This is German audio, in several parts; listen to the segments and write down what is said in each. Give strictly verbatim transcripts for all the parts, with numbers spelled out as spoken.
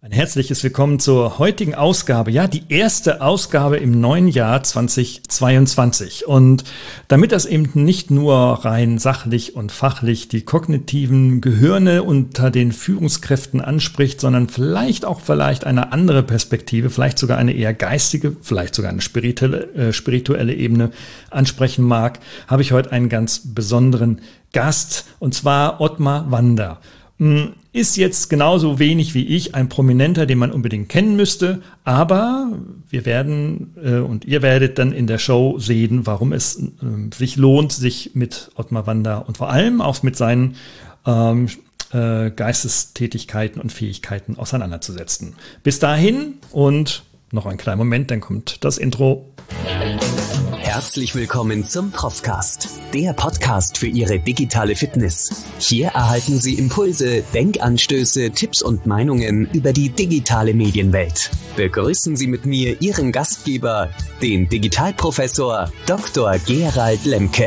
Ein herzliches Willkommen zur heutigen Ausgabe, ja, die erste Ausgabe im neuen Jahr zweitausendzweiundzwanzig. Und damit das eben nicht nur rein sachlich und fachlich die kognitiven Gehirne unter den Führungskräften anspricht, sondern vielleicht auch vielleicht eine andere Perspektive, vielleicht sogar eine eher geistige, vielleicht sogar eine spirituelle, äh, spirituelle Ebene ansprechen mag, habe ich heute einen ganz besonderen Gast, und zwar Ottmar Wander. Ist jetzt genauso wenig wie ich ein Prominenter, den man unbedingt kennen müsste, aber wir werden äh, und ihr werdet dann in der Show sehen, warum es äh, sich lohnt, sich mit Ottmar Wander und vor allem auch mit seinen ähm, äh, Geistestätigkeiten und Fähigkeiten auseinanderzusetzen. Bis dahin und noch einen kleinen Moment, dann kommt das Intro. Herzlich willkommen zum Profcast, der Podcast für Ihre digitale Fitness. Hier erhalten Sie Impulse, Denkanstöße, Tipps und Meinungen über die digitale Medienwelt. Begrüßen Sie mit mir Ihren Gastgeber, den Digitalprofessor Doktor Gerald Lemke.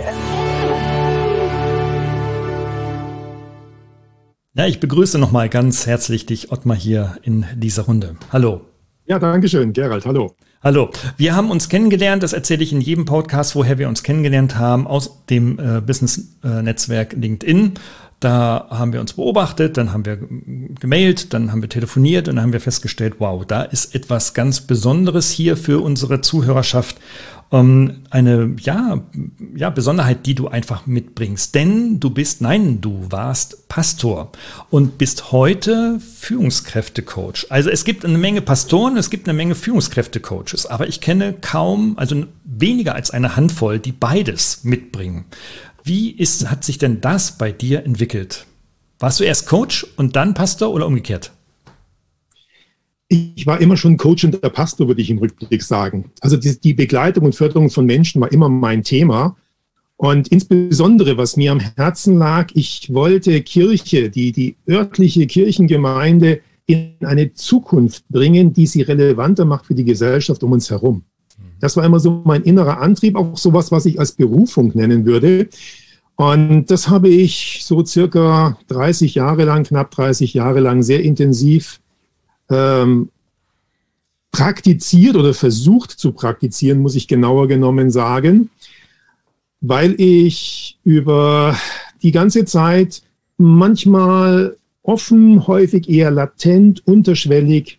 Ja, ich begrüße nochmal ganz herzlich dich, Ottmar, hier in dieser Runde. Hallo. Ja, danke schön, Gerald. Hallo. Hallo, wir haben uns kennengelernt, das erzähle ich in jedem Podcast, woher wir uns kennengelernt haben, aus dem äh, Business-Netzwerk LinkedIn. Da haben wir uns beobachtet, dann haben wir gemailt, dann haben wir telefoniert und dann haben wir festgestellt, wow, da ist etwas ganz Besonderes hier für unsere Zuhörerschaft. Ähm, eine ja, ja, Besonderheit, die du einfach mitbringst. Denn du bist, nein, du warst Pastor und bist heute Führungskräftecoach. Also es gibt eine Menge Pastoren, es gibt eine Menge Führungskräftecoaches, aber ich kenne kaum, also weniger als eine Handvoll, die beides mitbringen. Wie ist, hat sich denn das bei dir entwickelt? Warst du erst Coach und dann Pastor oder umgekehrt? Ich war immer schon Coach und der Pastor, würde ich im Rückblick sagen. Also die, die Begleitung und Förderung von Menschen war immer mein Thema. Und insbesondere, was mir am Herzen lag, ich wollte Kirche, die, die örtliche Kirchengemeinde in eine Zukunft bringen, die sie relevanter macht für die Gesellschaft um uns herum. Das war immer so mein innerer Antrieb, auch sowas, was ich als Berufung nennen würde. Und das habe ich so circa dreißig Jahre lang, knapp dreißig Jahre lang sehr intensiv ähm, praktiziert oder versucht zu praktizieren, muss ich genauer genommen sagen, weil ich über die ganze Zeit manchmal offen, häufig eher latent, unterschwellig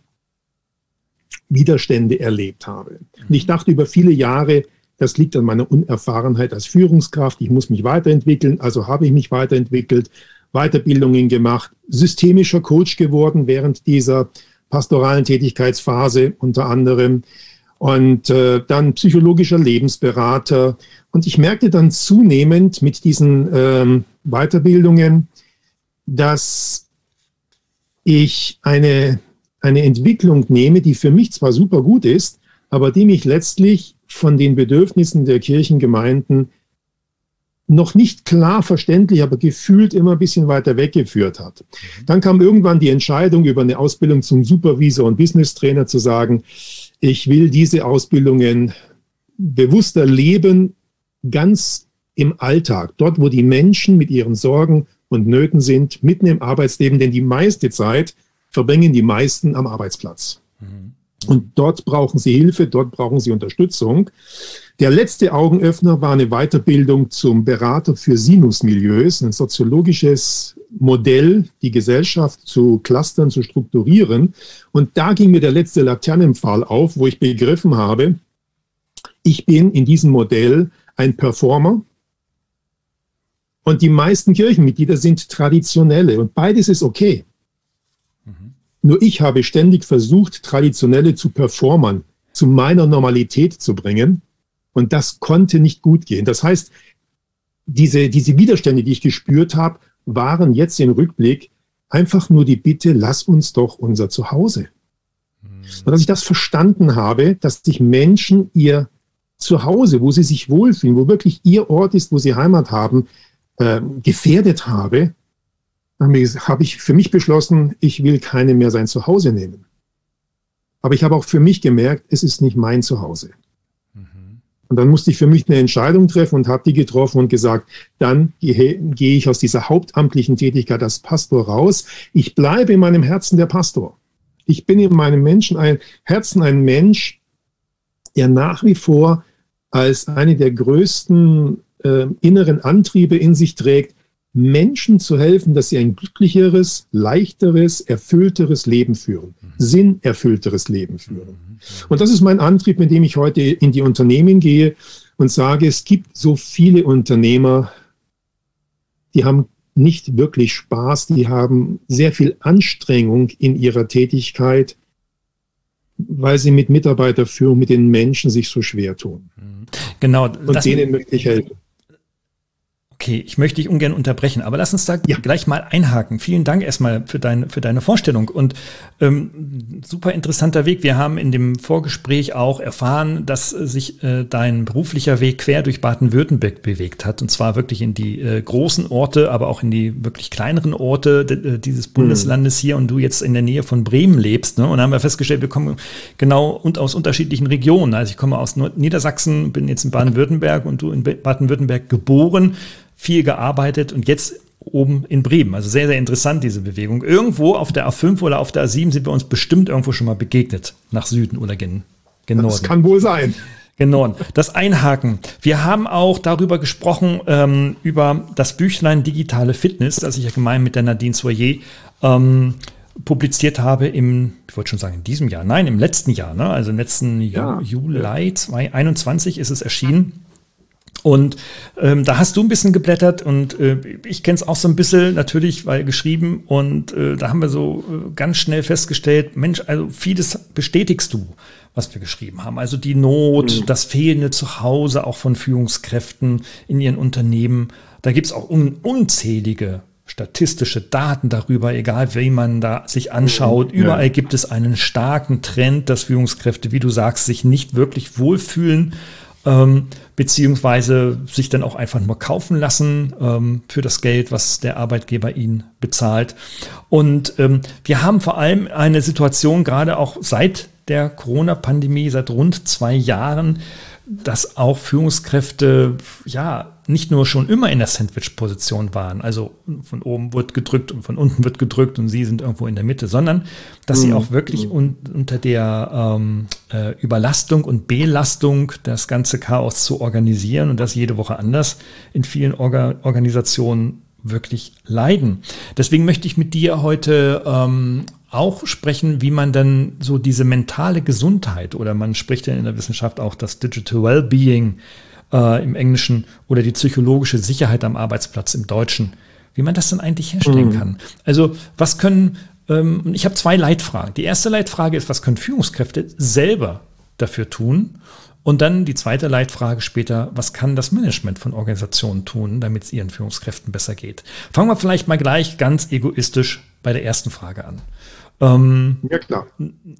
Widerstände erlebt habe. Und ich dachte über viele Jahre, das liegt an meiner Unerfahrenheit als Führungskraft, ich muss mich weiterentwickeln, also habe ich mich weiterentwickelt, Weiterbildungen gemacht, systemischer Coach geworden während dieser pastoralen Tätigkeitsphase unter anderem und äh, dann psychologischer Lebensberater. Und ich merkte dann zunehmend mit diesen ähm, Weiterbildungen, dass ich eine eine Entwicklung nehme, die für mich zwar super gut ist, aber die mich letztlich von den Bedürfnissen der Kirchengemeinden noch nicht klar verständlich, aber gefühlt immer ein bisschen weiter weggeführt hat. Dann kam irgendwann die Entscheidung, über eine Ausbildung zum Supervisor und Business-Trainer zu sagen, ich will diese Ausbildungen bewusster leben, ganz im Alltag, dort, wo die Menschen mit ihren Sorgen und Nöten sind, mitten im Arbeitsleben, denn die meiste Zeit verbringen die meisten am Arbeitsplatz. Mhm. Und dort brauchen sie Hilfe, dort brauchen sie Unterstützung. Der letzte Augenöffner war eine Weiterbildung zum Berater für Sinusmilieus, ein soziologisches Modell, die Gesellschaft zu clustern, zu strukturieren. Und da ging mir der letzte Laternenpfahl auf, wo ich begriffen habe, ich bin in diesem Modell ein Performer und die meisten Kirchenmitglieder sind Traditionelle und beides ist okay. Nur ich habe ständig versucht, Traditionelle zu performern, zu meiner Normalität zu bringen. Und das konnte nicht gut gehen. Das heißt, diese, diese Widerstände, die ich gespürt habe, waren jetzt im Rückblick einfach nur die Bitte, lass uns doch unser Zuhause. Mhm. Und als ich das verstanden habe, dass sich Menschen ihr Zuhause, wo sie sich wohlfühlen, wo wirklich ihr Ort ist, wo sie Heimat haben, äh, gefährdet habe, habe ich für mich beschlossen, ich will keine mehr sein Zuhause nehmen. Aber ich habe auch für mich gemerkt, es ist nicht mein Zuhause. Mhm. Und dann musste ich für mich eine Entscheidung treffen und habe die getroffen und gesagt, dann gehe, gehe ich aus dieser hauptamtlichen Tätigkeit als Pastor raus. Ich bleibe in meinem Herzen der Pastor. Ich bin in meinem Menschen ein, Herzen ein Mensch, der nach wie vor als eine der größten äh, inneren Antriebe in sich trägt, Menschen zu helfen, dass sie ein glücklicheres, leichteres, erfüllteres Leben führen, mhm. sinnerfüllteres Leben führen. Mhm. Und das ist mein Antrieb, mit dem ich heute in die Unternehmen gehe und sage, es gibt so viele Unternehmer, die haben nicht wirklich Spaß, die haben sehr viel Anstrengung in ihrer Tätigkeit, weil sie mit Mitarbeiterführung, mit den Menschen sich so schwer tun. Genau. Und denen möchte ich helfen. Okay, ich möchte dich ungern unterbrechen, aber lass uns da ja. gleich mal einhaken. Vielen Dank erstmal für, dein, für deine Vorstellung und ähm, super interessanter Weg. Wir haben in dem Vorgespräch auch erfahren, dass sich äh, dein beruflicher Weg quer durch Baden-Württemberg bewegt hat und zwar wirklich in die äh, großen Orte, aber auch in die wirklich kleineren Orte de, dieses Bundeslandes hier und du jetzt in der Nähe von Bremen lebst. Ne? Und da haben wir festgestellt, wir kommen genau und aus unterschiedlichen Regionen. Also ich komme aus Niedersachsen, bin jetzt in Baden-Württemberg und du in Baden-Württemberg geboren, viel gearbeitet und jetzt oben in Bremen. Also sehr, sehr interessant, diese Bewegung. Irgendwo auf der A fünf oder auf der A sieben sind wir uns bestimmt irgendwo schon mal begegnet, nach Süden oder gen, gen Norden. Das kann wohl sein. Gen Norden. Das Einhaken. Wir haben auch darüber gesprochen, ähm, über das Büchlein Digitale Fitness, das ich ja gemeinsam mit der Nadine Soyer ähm, publiziert habe im, ich wollte schon sagen in diesem Jahr, nein, im letzten Jahr, ne? Also im letzten ja. Ju- Juli zweitausendeinundzwanzig ist es erschienen. Und ähm, da hast du ein bisschen geblättert und äh, ich kenne es auch so ein bisschen natürlich, weil geschrieben und äh, da haben wir so äh, ganz schnell festgestellt, Mensch, also vieles bestätigst du, was wir geschrieben haben. Also die Not, mhm. das fehlende Zuhause auch von Führungskräften in ihren Unternehmen. Da gibt es auch un- unzählige statistische Daten darüber, egal wie man da sich anschaut. Mhm. Überall ja. gibt es einen starken Trend, dass Führungskräfte, wie du sagst, sich nicht wirklich wohlfühlen, Ähm, beziehungsweise sich dann auch einfach nur kaufen lassen ähm, für das Geld, was der Arbeitgeber ihnen bezahlt. Und ähm, wir haben vor allem eine Situation, gerade auch seit der Corona-Pandemie, seit rund zwei Jahren, dass auch Führungskräfte ja nicht nur schon immer in der Sandwich-Position waren, also von oben wird gedrückt und von unten wird gedrückt und sie sind irgendwo in der Mitte, sondern dass mhm. sie auch wirklich un- unter der ähm, äh, Überlastung und Belastung das ganze Chaos zu organisieren und das jede Woche anders in vielen Orga- Organisationen wirklich leiden. Deswegen möchte ich mit dir heute ähm, auch sprechen, wie man dann so diese mentale Gesundheit oder man spricht ja in der Wissenschaft auch das Digital Wellbeing äh, im Englischen oder die psychologische Sicherheit am Arbeitsplatz im Deutschen, wie man das dann eigentlich herstellen mhm. kann. Also was können, ähm, ich habe zwei Leitfragen. Die erste Leitfrage ist, was können Führungskräfte selber dafür tun? Und dann die zweite Leitfrage später, was kann das Management von Organisationen tun, damit es ihren Führungskräften besser geht? Fangen wir vielleicht mal gleich ganz egoistisch bei der ersten Frage an. Ähm, ja, klar.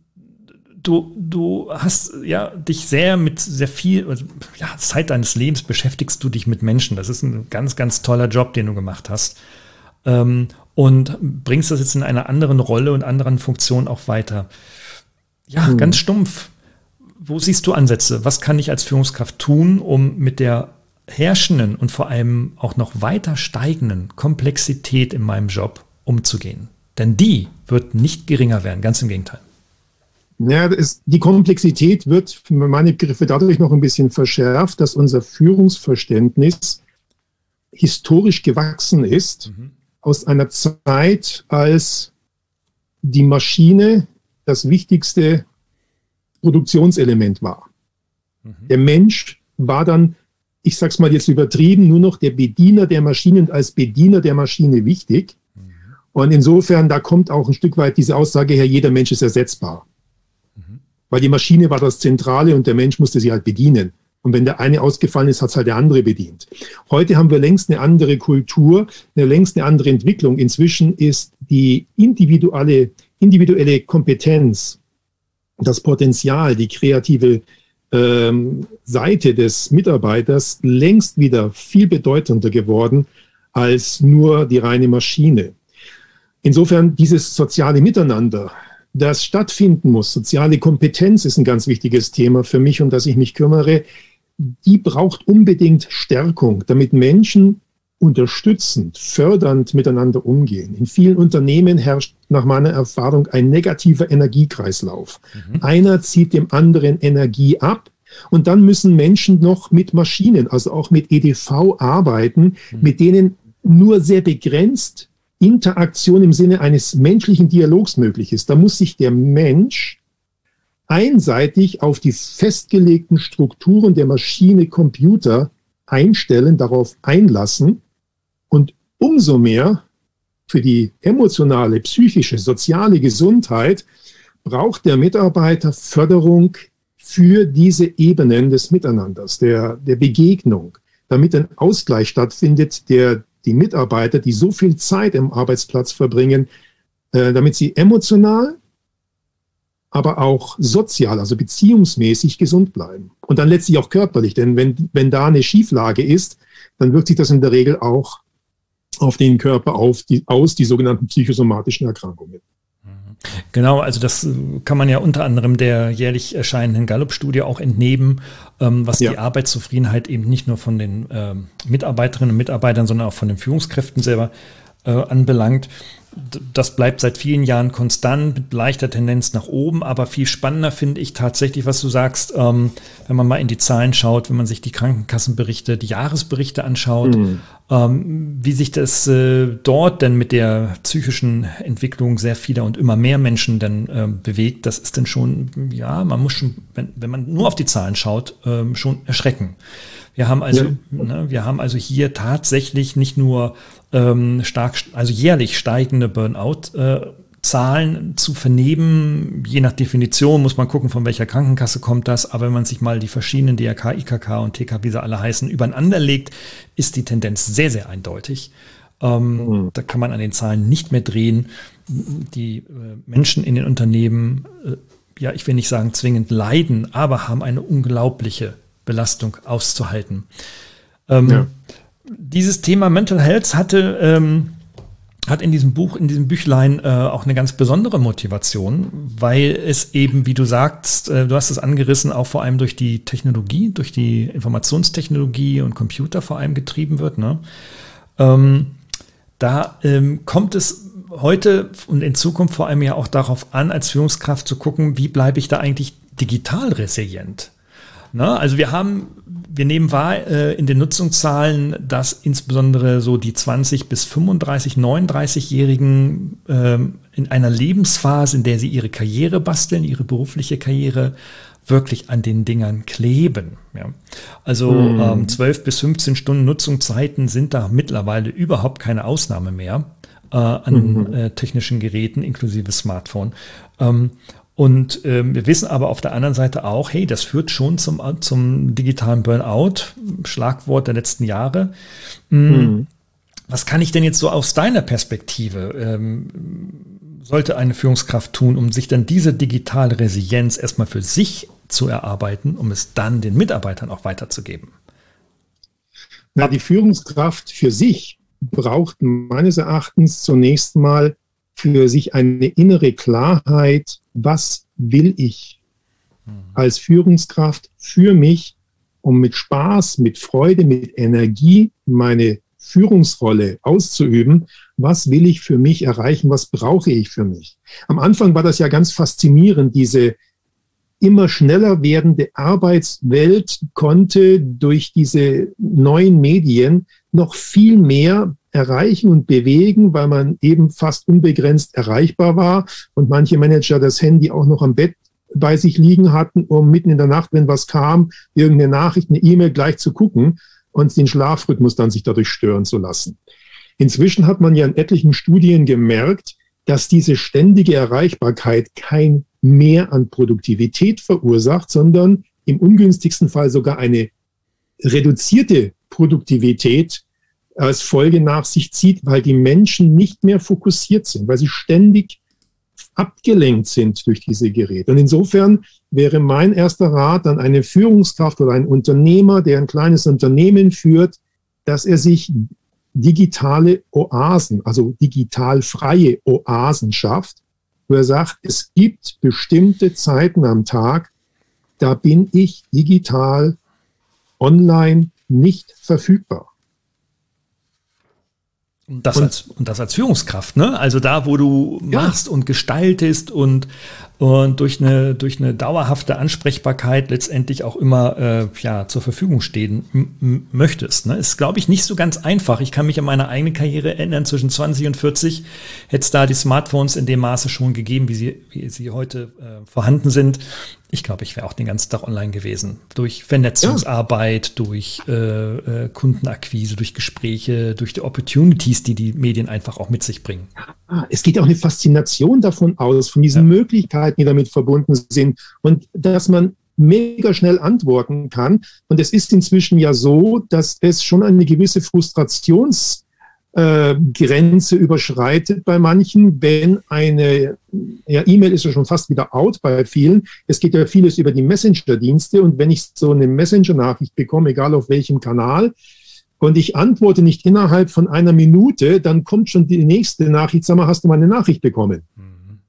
Du, du hast ja dich sehr mit sehr viel, also, ja, Zeit deines Lebens beschäftigst du dich mit Menschen. Das ist ein ganz, ganz toller Job, den du gemacht hast. Ähm, und bringst das jetzt in einer anderen Rolle und anderen Funktion auch weiter. Ja, hm. ganz stumpf. Wo siehst du Ansätze? Was kann ich als Führungskraft tun, um mit der herrschenden und vor allem auch noch weiter steigenden Komplexität in meinem Job umzugehen? Denn die wird nicht geringer werden, ganz im Gegenteil. Ja, das ist, die Komplexität wird für meine Begriffe dadurch noch ein bisschen verschärft, dass unser Führungsverständnis historisch gewachsen ist, mhm. aus einer Zeit, als die Maschine das wichtigste Produktionselement war. Mhm. Der Mensch war dann, ich sag's mal jetzt übertrieben, nur noch der Bediener der Maschine und als Bediener der Maschine wichtig. Mhm. Und insofern, da kommt auch ein Stück weit diese Aussage her, jeder Mensch ist ersetzbar. Mhm. Weil die Maschine war das Zentrale und der Mensch musste sie halt bedienen. Und wenn der eine ausgefallen ist, hat es halt der andere bedient. Heute haben wir längst eine andere Kultur, eine längst eine andere Entwicklung. Inzwischen ist die individuelle, individuelle Kompetenz, das Potenzial, die kreative ähm, Seite des Mitarbeiters längst wieder viel bedeutender geworden als nur die reine Maschine. Insofern dieses soziale Miteinander, das stattfinden muss, soziale Kompetenz ist ein ganz wichtiges Thema für mich, um das ich mich kümmere, die braucht unbedingt Stärkung, damit Menschen unterstützend, fördernd miteinander umgehen. In vielen Unternehmen herrscht nach meiner Erfahrung ein negativer Energiekreislauf. Mhm. Einer zieht dem anderen Energie ab und dann müssen Menschen noch mit Maschinen, also auch mit E D V arbeiten, mhm. mit denen nur sehr begrenzt Interaktion im Sinne eines menschlichen Dialogs möglich ist. Da muss sich der Mensch einseitig auf die festgelegten Strukturen der Maschine, Computer einstellen, darauf einlassen und umso mehr für die emotionale, psychische, soziale Gesundheit braucht der Mitarbeiter Förderung für diese Ebenen des Miteinanders, der, der Begegnung, damit ein Ausgleich stattfindet, der die Mitarbeiter, die so viel Zeit im Arbeitsplatz verbringen, äh, damit sie emotional, aber auch sozial, also beziehungsmäßig gesund bleiben. Und dann letztlich auch körperlich, denn wenn, wenn da eine Schieflage ist, dann wirkt sich das in der Regel auch auf den Körper auf, die, aus, die sogenannten psychosomatischen Erkrankungen. Genau, also das kann man ja unter anderem der jährlich erscheinenden Gallup-Studie auch entnehmen, ähm, was ja. die Arbeitszufriedenheit eben nicht nur von den ähm, Mitarbeiterinnen und Mitarbeitern, sondern auch von den Führungskräften selber äh, anbelangt. Das bleibt seit vielen Jahren konstant mit leichter Tendenz nach oben, aber viel spannender finde ich tatsächlich, was du sagst, ähm, wenn man mal in die Zahlen schaut, wenn man sich die Krankenkassenberichte, die Jahresberichte anschaut, mhm. ähm, wie sich das äh, dort denn mit der psychischen Entwicklung sehr vieler und immer mehr Menschen dann äh, bewegt, das ist dann schon, ja, man muss schon, wenn, wenn man nur auf die Zahlen schaut, äh, schon erschrecken. Wir haben also, ja. ne, wir haben also hier tatsächlich nicht nur ähm, stark, also jährlich steigende Burnout-Zahlen äh, zu vernehmen. Je nach Definition muss man gucken, von welcher Krankenkasse kommt das. Aber wenn man sich mal die verschiedenen D R K, I K K und T K, wie sie alle heißen, übereinander legt, ist die Tendenz sehr, sehr eindeutig. Ähm, mhm. Da kann man an den Zahlen nicht mehr drehen. Die äh, Menschen in den Unternehmen, äh, ja, ich will nicht sagen zwingend leiden, aber haben eine unglaubliche Belastung auszuhalten. Ähm, ja. Dieses Thema Mental Health hatte, ähm, hat in diesem Buch, in diesem Büchlein äh, auch eine ganz besondere Motivation, weil es eben, wie du sagst, äh, du hast es angerissen, auch vor allem durch die Technologie, durch die Informationstechnologie und Computer vor allem getrieben wird. Ne? Ähm, da ähm, kommt es heute und in Zukunft vor allem ja auch darauf an, als Führungskraft zu gucken, wie bleibe ich da eigentlich digital resilient? Ne? Also wir haben, wir nehmen wahr äh, in den Nutzungszahlen, dass insbesondere so die zwanzig bis fünfunddreißig, neununddreißig-Jährigen äh, in einer Lebensphase, in der sie ihre Karriere basteln, ihre berufliche Karriere, wirklich an den Dingern kleben. Ja. Also mhm. ähm, zwölf bis fünfzehn Stunden Nutzungszeiten sind da mittlerweile überhaupt keine Ausnahme mehr äh, an mhm. äh, technischen Geräten inklusive Smartphone. Ähm, Und ähm, wir wissen aber auf der anderen Seite auch, hey, das führt schon zum, zum digitalen Burnout, Schlagwort der letzten Jahre. Mhm. Was kann ich denn jetzt so aus deiner Perspektive, ähm, sollte eine Führungskraft tun, um sich dann diese digitale Resilienz erstmal für sich zu erarbeiten, um es dann den Mitarbeitern auch weiterzugeben? Na, die Führungskraft für sich braucht meines Erachtens zunächst mal für sich eine innere Klarheit, was will ich als Führungskraft für mich, um mit Spaß, mit Freude, mit Energie meine Führungsrolle auszuüben. Was will ich für mich erreichen? Was brauche ich für mich? Am Anfang war das ja ganz faszinierend. Diese immer schneller werdende Arbeitswelt konnte durch diese neuen Medien noch viel mehr erreichen und bewegen, weil man eben fast unbegrenzt erreichbar war und manche Manager das Handy auch noch am Bett bei sich liegen hatten, um mitten in der Nacht, wenn was kam, irgendeine Nachricht, eine E-Mail gleich zu gucken und den Schlafrhythmus dann sich dadurch stören zu lassen. Inzwischen hat man ja in etlichen Studien gemerkt, dass diese ständige Erreichbarkeit kein Mehr an Produktivität verursacht, sondern im ungünstigsten Fall sogar eine reduzierte Produktivität als Folge nach sich zieht, weil die Menschen nicht mehr fokussiert sind, weil sie ständig abgelenkt sind durch diese Geräte. Und insofern wäre mein erster Rat an eine Führungskraft oder einen Unternehmer, der ein kleines Unternehmen führt, dass er sich digitale Oasen, also digital freie Oasen schafft, wo er sagt, es gibt bestimmte Zeiten am Tag, da bin ich digital online nicht verfügbar. Und das, und, als, und das als Führungskraft, ne? Also da, wo du ja. machst und gestaltest und, und durch eine, durch eine dauerhafte Ansprechbarkeit letztendlich auch immer äh, ja, zur Verfügung stehen m- möchtest. Ne? Ist, glaube ich, nicht so ganz einfach. Ich kann mich an meine eigene Karriere erinnern, zwischen zwanzig und vierzig hätte es da die Smartphones in dem Maße schon gegeben, wie sie, wie sie heute äh, vorhanden sind. Ich glaube, ich wäre auch den ganzen Tag online gewesen. Durch Vernetzungsarbeit, ja. durch äh, äh, Kundenakquise, durch Gespräche, durch die Opportunities, die die Medien einfach auch mit sich bringen. Ah, es geht auch eine Faszination davon aus, von diesen ja. Möglichkeiten, die damit verbunden sind und dass man mega schnell antworten kann. Und es ist inzwischen ja so, dass es schon eine gewisse Frustrations- Grenze überschreitet bei manchen, wenn eine, ja, E-Mail ist ja schon fast wieder out bei vielen. Es geht ja vieles über die Messenger-Dienste und wenn ich so eine Messenger-Nachricht bekomme, egal auf welchem Kanal, und ich antworte nicht innerhalb von einer Minute, dann kommt schon die nächste Nachricht, sag mal, hast du meine Nachricht bekommen? Mhm.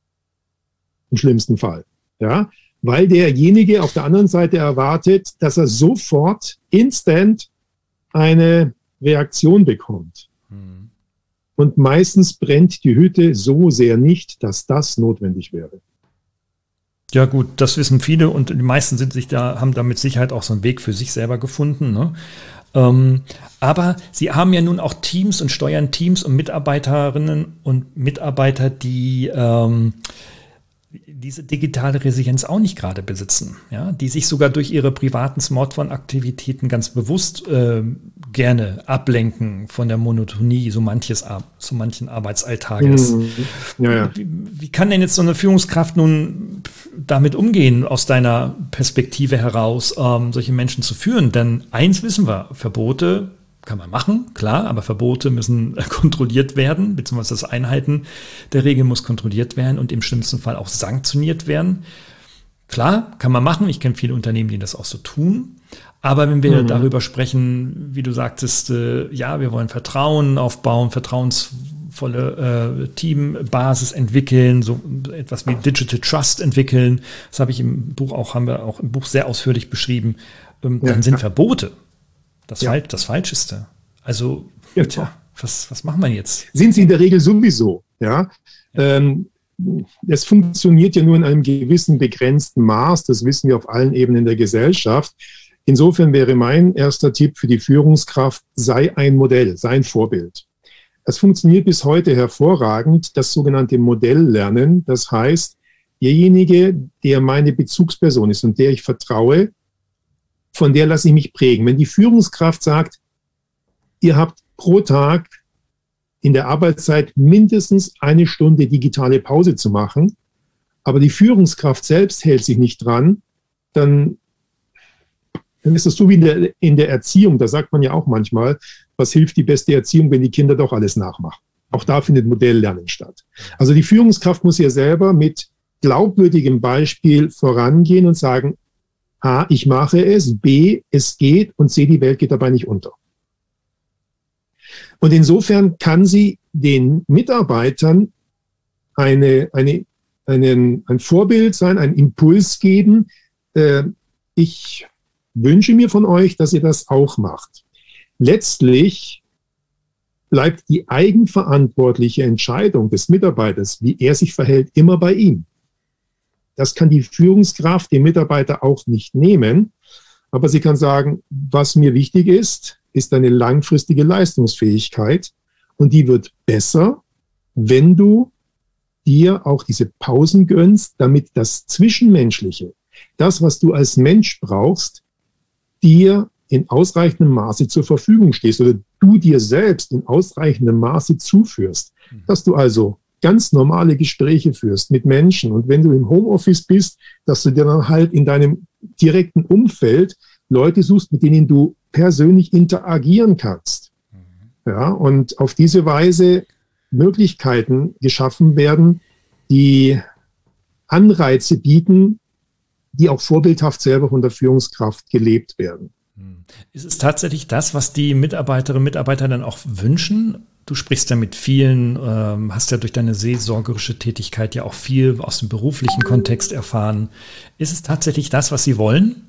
Im schlimmsten Fall, ja, weil derjenige auf der anderen Seite erwartet, dass er sofort instant eine Reaktion bekommt. Und meistens brennt die Hütte so sehr nicht, dass das notwendig wäre. Ja gut, das wissen viele und die meisten sind sich da, haben da mit Sicherheit auch so einen Weg für sich selber gefunden. Ne? Ähm, aber sie haben ja nun auch Teams und steuern Teams und Mitarbeiterinnen und Mitarbeiter, die ähm, diese digitale Resilienz auch nicht gerade besitzen, ja, die sich sogar durch ihre privaten Smartphone-Aktivitäten ganz bewusst äh, gerne ablenken von der Monotonie so manches, so manchen Arbeitsalltages. Mhm. Ja, ja. Wie, wie kann denn jetzt so eine Führungskraft nun damit umgehen, aus deiner Perspektive heraus, ähm, solche Menschen zu führen? Denn eins wissen wir, Verbote kann man machen, klar, aber Verbote müssen kontrolliert werden, beziehungsweise das Einhalten der Regeln muss kontrolliert werden und im schlimmsten Fall auch sanktioniert werden. Klar, kann man machen. Ich kenne viele Unternehmen, die das auch so tun. Aber wenn wir mhm. darüber sprechen, wie du sagtest, äh, ja, wir wollen Vertrauen aufbauen, vertrauensvolle äh, Teambasis entwickeln, so etwas wie Digital Trust entwickeln. Das habe ich im Buch auch, haben wir auch im Buch sehr ausführlich beschrieben. Ähm, ja, dann sind Verbote Das, ja. Fal- das Falscheste. Also, ja. tja, was, was machen wir jetzt? Sind sie in der Regel sowieso, ja. ja. Ähm, es funktioniert ja nur in einem gewissen begrenzten Maß, das wissen wir auf allen Ebenen der Gesellschaft. Insofern wäre mein erster Tipp für die Führungskraft, sei ein Modell, sei ein Vorbild. Es funktioniert bis heute hervorragend, das sogenannte Modelllernen. Das heißt, derjenige, der meine Bezugsperson ist und der ich vertraue, von der lasse ich mich prägen. Wenn die Führungskraft sagt, ihr habt pro Tag in der Arbeitszeit mindestens eine Stunde digitale Pause zu machen, aber die Führungskraft selbst hält sich nicht dran, dann, dann ist das so wie in der, in der Erziehung. Da sagt man ja auch manchmal, was hilft die beste Erziehung, wenn die Kinder doch alles nachmachen. Auch da findet Modelllernen statt. Also die Führungskraft muss ja selber mit glaubwürdigem Beispiel vorangehen und sagen, A, ich mache es, B, es geht und C, die Welt geht dabei nicht unter. Und insofern kann sie den Mitarbeitern eine, eine, einen, ein Vorbild sein, einen Impuls geben. Äh, ich wünsche mir von euch, dass ihr das auch macht. Letztlich bleibt die eigenverantwortliche Entscheidung des Mitarbeiters, wie er sich verhält, immer bei ihm. Das kann die Führungskraft dem Mitarbeiter auch nicht nehmen, aber sie kann sagen, was mir wichtig ist, ist eine langfristige Leistungsfähigkeit und die wird besser, wenn du dir auch diese Pausen gönnst, damit das Zwischenmenschliche, das, was du als Mensch brauchst, dir in ausreichendem Maße zur Verfügung stehst oder du dir selbst in ausreichendem Maße zuführst, dass du also ganz normale Gespräche führst mit Menschen und wenn du im Homeoffice bist, dass du dir dann halt in deinem direkten Umfeld Leute suchst, mit denen du persönlich interagieren kannst. Ja, und auf diese Weise Möglichkeiten geschaffen werden, die Anreize bieten, die auch vorbildhaft selber von der Führungskraft gelebt werden. Ist es tatsächlich das, was die Mitarbeiterinnen und Mitarbeiter dann auch wünschen? Du sprichst ja mit vielen, ähm, hast ja durch deine seelsorgerische Tätigkeit ja auch viel aus dem beruflichen Kontext erfahren. Ist es tatsächlich das, was sie wollen?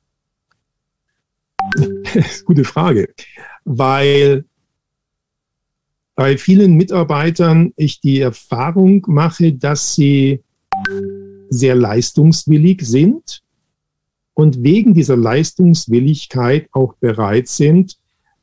Gute Frage, weil bei vielen Mitarbeitern ich die Erfahrung mache, dass sie sehr leistungswillig sind und wegen dieser Leistungswilligkeit auch bereit sind,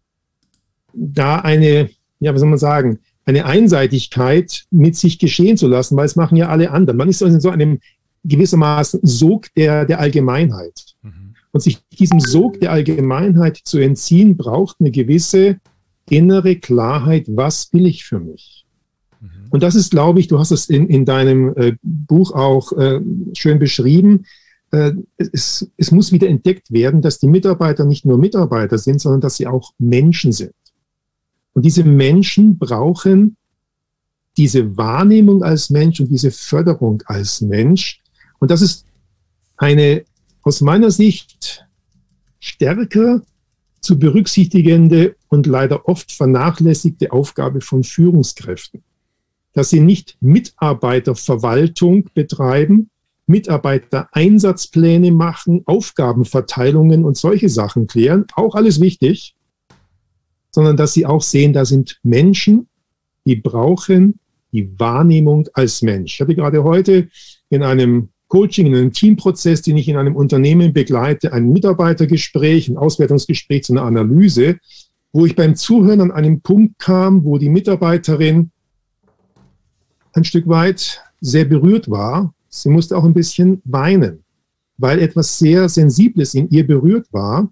da eine, ja, was soll man sagen, eine Einseitigkeit mit sich geschehen zu lassen, weil es machen ja alle anderen. Man ist in so einem gewissermaßen Sog der, der Allgemeinheit. Mhm. Und sich diesem Sog der Allgemeinheit zu entziehen, braucht eine gewisse innere Klarheit, was will ich für mich? Mhm. Und das ist, glaube ich, du hast es in, in deinem äh, Buch auch äh, schön beschrieben, äh, es, es muss wieder entdeckt werden, dass die Mitarbeiter nicht nur Mitarbeiter sind, sondern dass sie auch Menschen sind. Und diese Menschen brauchen diese Wahrnehmung als Mensch und diese Förderung als Mensch. Und das ist eine aus meiner Sicht stärker zu berücksichtigende und leider oft vernachlässigte Aufgabe von Führungskräften. Dass sie nicht Mitarbeiterverwaltung betreiben, Mitarbeitereinsatzpläne machen, Aufgabenverteilungen und solche Sachen klären, auch alles wichtig, sondern dass sie auch sehen, da sind Menschen, die brauchen die Wahrnehmung als Mensch. Ich hatte gerade heute in einem Coaching, in einem Teamprozess, den ich in einem Unternehmen begleite, ein Mitarbeitergespräch, ein Auswertungsgespräch zu einer Analyse, wo ich beim Zuhören an einen Punkt kam, wo die Mitarbeiterin ein Stück weit sehr berührt war. Sie musste auch ein bisschen weinen, weil etwas sehr Sensibles in ihr berührt war.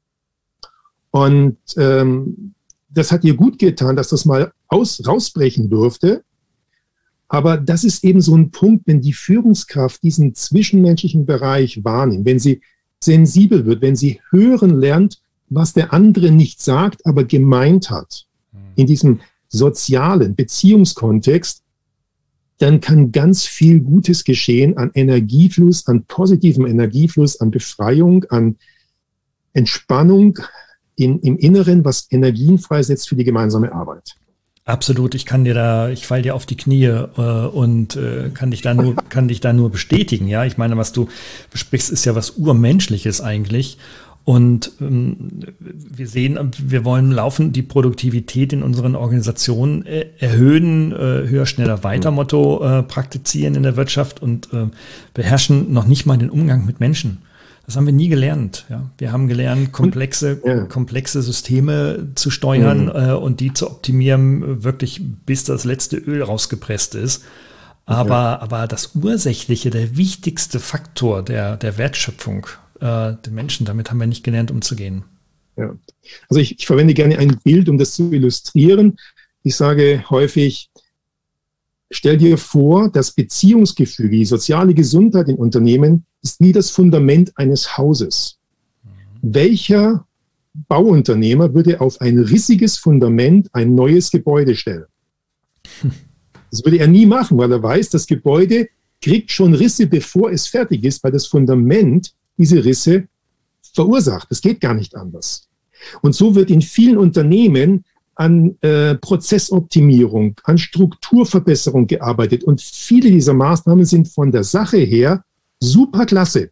Und ähm, das hat ihr gut getan, dass das mal aus, rausbrechen durfte. Aber das ist eben so ein Punkt, wenn die Führungskraft diesen zwischenmenschlichen Bereich wahrnimmt, wenn sie sensibel wird, wenn sie hören lernt, was der andere nicht sagt, aber gemeint hat, in diesem sozialen Beziehungskontext, dann kann ganz viel Gutes geschehen an Energiefluss, an positivem Energiefluss, an Befreiung, an Entspannung in, im Inneren, was Energien freisetzt für die gemeinsame Arbeit. Absolut, ich kann dir da, ich falle dir auf die Knie äh, und äh, kann dich da nur, kann dich da nur bestätigen. Ja, ich meine, was du besprichst, ist ja was Urmenschliches eigentlich. Und ähm, wir sehen, wir wollen laufend die Produktivität in unseren Organisationen äh, erhöhen, äh, höher, schneller, weiter Motto äh, praktizieren in der Wirtschaft und äh, beherrschen noch nicht mal den Umgang mit Menschen. Das haben wir nie gelernt. Ja. Wir haben gelernt, komplexe, ja. komplexe Systeme zu steuern mhm. äh, und die zu optimieren, wirklich bis das letzte Öl rausgepresst ist. Aber, ja. aber das Ursächliche, der wichtigste Faktor der, der Wertschöpfung äh, der Menschen, damit haben wir nicht gelernt, umzugehen. Ja. Also ich, ich verwende gerne ein Bild, um das zu illustrieren. Ich sage häufig, stell dir vor, das Beziehungsgefüge, die soziale Gesundheit in Unternehmen ist wie das Fundament eines Hauses. Mhm. Welcher Bauunternehmer würde auf ein rissiges Fundament ein neues Gebäude stellen? Hm. Das würde er nie machen, weil er weiß, das Gebäude kriegt schon Risse, bevor es fertig ist, weil das Fundament diese Risse verursacht. Das geht gar nicht anders. Und so wird in vielen Unternehmen an äh, Prozessoptimierung, an Strukturverbesserung gearbeitet. Und viele dieser Maßnahmen sind von der Sache her super klasse.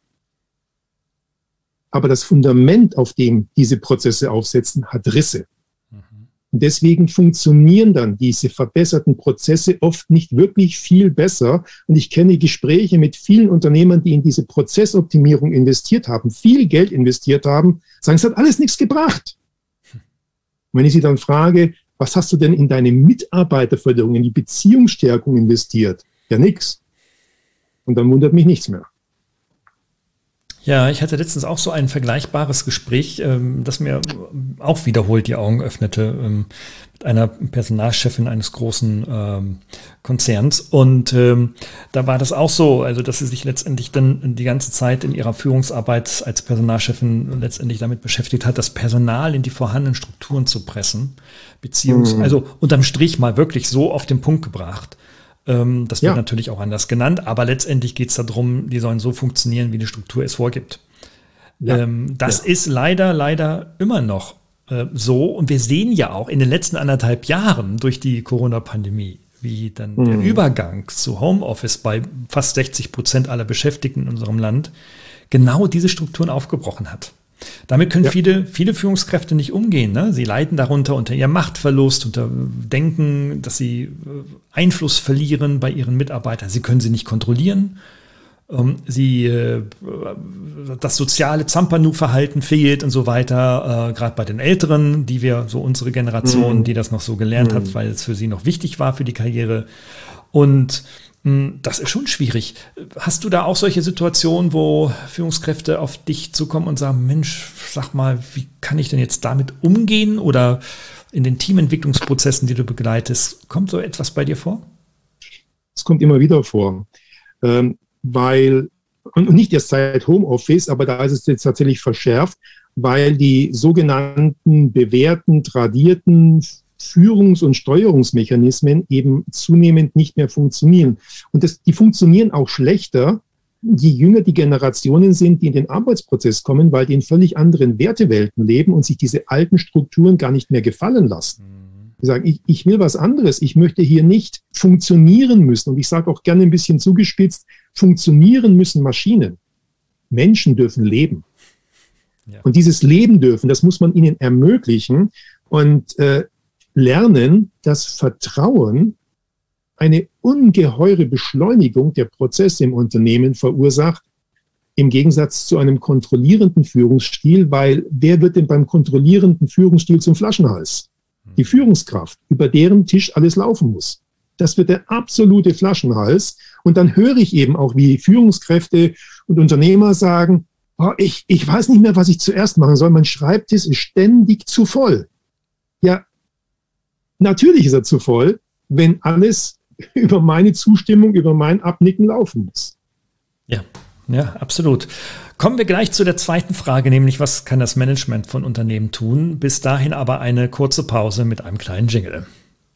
Aber das Fundament, auf dem diese Prozesse aufsetzen, hat Risse. Mhm. Und deswegen funktionieren dann diese verbesserten Prozesse oft nicht wirklich viel besser. Und ich kenne Gespräche mit vielen Unternehmern, die in diese Prozessoptimierung investiert haben, viel Geld investiert haben, sagen, es hat alles nichts gebracht. Wenn ich Sie dann frage, was hast du denn in deine Mitarbeiterförderung, in die Beziehungsstärkung investiert? Ja, nix. Und dann wundert mich nichts mehr. Ja, ich hatte letztens auch so ein vergleichbares Gespräch, ähm, das mir auch wiederholt die Augen öffnete, ähm, mit einer Personalchefin eines großen ähm, Konzerns. Und ähm, da war das auch so, also dass sie sich letztendlich dann die ganze Zeit in ihrer Führungsarbeit als Personalchefin letztendlich damit beschäftigt hat, das Personal in die vorhandenen Strukturen zu pressen, beziehungsweise, mhm. also unterm Strich mal wirklich so auf den Punkt gebracht. Das wird ja natürlich auch anders genannt, aber letztendlich geht es darum, die sollen so funktionieren, wie die Struktur es vorgibt. Ja. Ähm, das ja. ist leider, leider immer noch äh, so. Und wir sehen ja auch in den letzten anderthalb Jahren durch die Corona-Pandemie, wie dann mhm. der Übergang zu Homeoffice bei fast sechzig Prozent aller Beschäftigten in unserem Land genau diese Strukturen aufgebrochen hat. Damit können Ja. viele, viele Führungskräfte nicht umgehen. Ne? Sie leiden darunter unter ihrem Machtverlust, unter Denken, dass sie äh, Einfluss verlieren bei ihren Mitarbeitern. Sie können sie nicht kontrollieren. Ähm, sie, äh, das soziale Zampanu-Verhalten fehlt und so weiter. Äh, Gerade bei den Älteren, die wir, so unsere Generation, Mhm. die das noch so gelernt Mhm. hat, weil es für sie noch wichtig war für die Karriere. Und das ist schon schwierig. Hast du da auch solche Situationen, wo Führungskräfte auf dich zukommen und sagen, Mensch, sag mal, wie kann ich denn jetzt damit umgehen? Oder in den Teamentwicklungsprozessen, die du begleitest, kommt so etwas bei dir vor? Es kommt immer wieder vor, ähm, weil, und nicht erst seit Homeoffice, aber da ist es jetzt tatsächlich verschärft, weil die sogenannten bewährten, tradierten Führungs- und Steuerungsmechanismen eben zunehmend nicht mehr funktionieren. Und das, die funktionieren auch schlechter, je jünger die Generationen sind, die in den Arbeitsprozess kommen, weil die in völlig anderen Wertewelten leben und sich diese alten Strukturen gar nicht mehr gefallen lassen. Die sagen, ich, ich will was anderes, ich möchte hier nicht funktionieren müssen. Und ich sage auch gerne ein bisschen zugespitzt, funktionieren müssen Maschinen. Menschen dürfen leben. Ja. Und dieses Leben dürfen, das muss man ihnen ermöglichen. Und äh, lernen, dass Vertrauen eine ungeheure Beschleunigung der Prozesse im Unternehmen verursacht, im Gegensatz zu einem kontrollierenden Führungsstil, weil wer wird denn beim kontrollierenden Führungsstil zum Flaschenhals? Die Führungskraft, über deren Tisch alles laufen muss. Das wird der absolute Flaschenhals. Und dann höre ich eben auch, wie Führungskräfte und Unternehmer sagen, oh, ich, ich weiß nicht mehr, was ich zuerst machen soll. Mein Schreibtisch ist ständig zu voll. Ja, natürlich ist er zu voll, wenn alles über meine Zustimmung, über mein Abnicken laufen muss. Ja, ja, absolut. Kommen wir gleich zu der zweiten Frage, nämlich was kann das Management von Unternehmen tun? Bis dahin aber eine kurze Pause mit einem kleinen Jingle.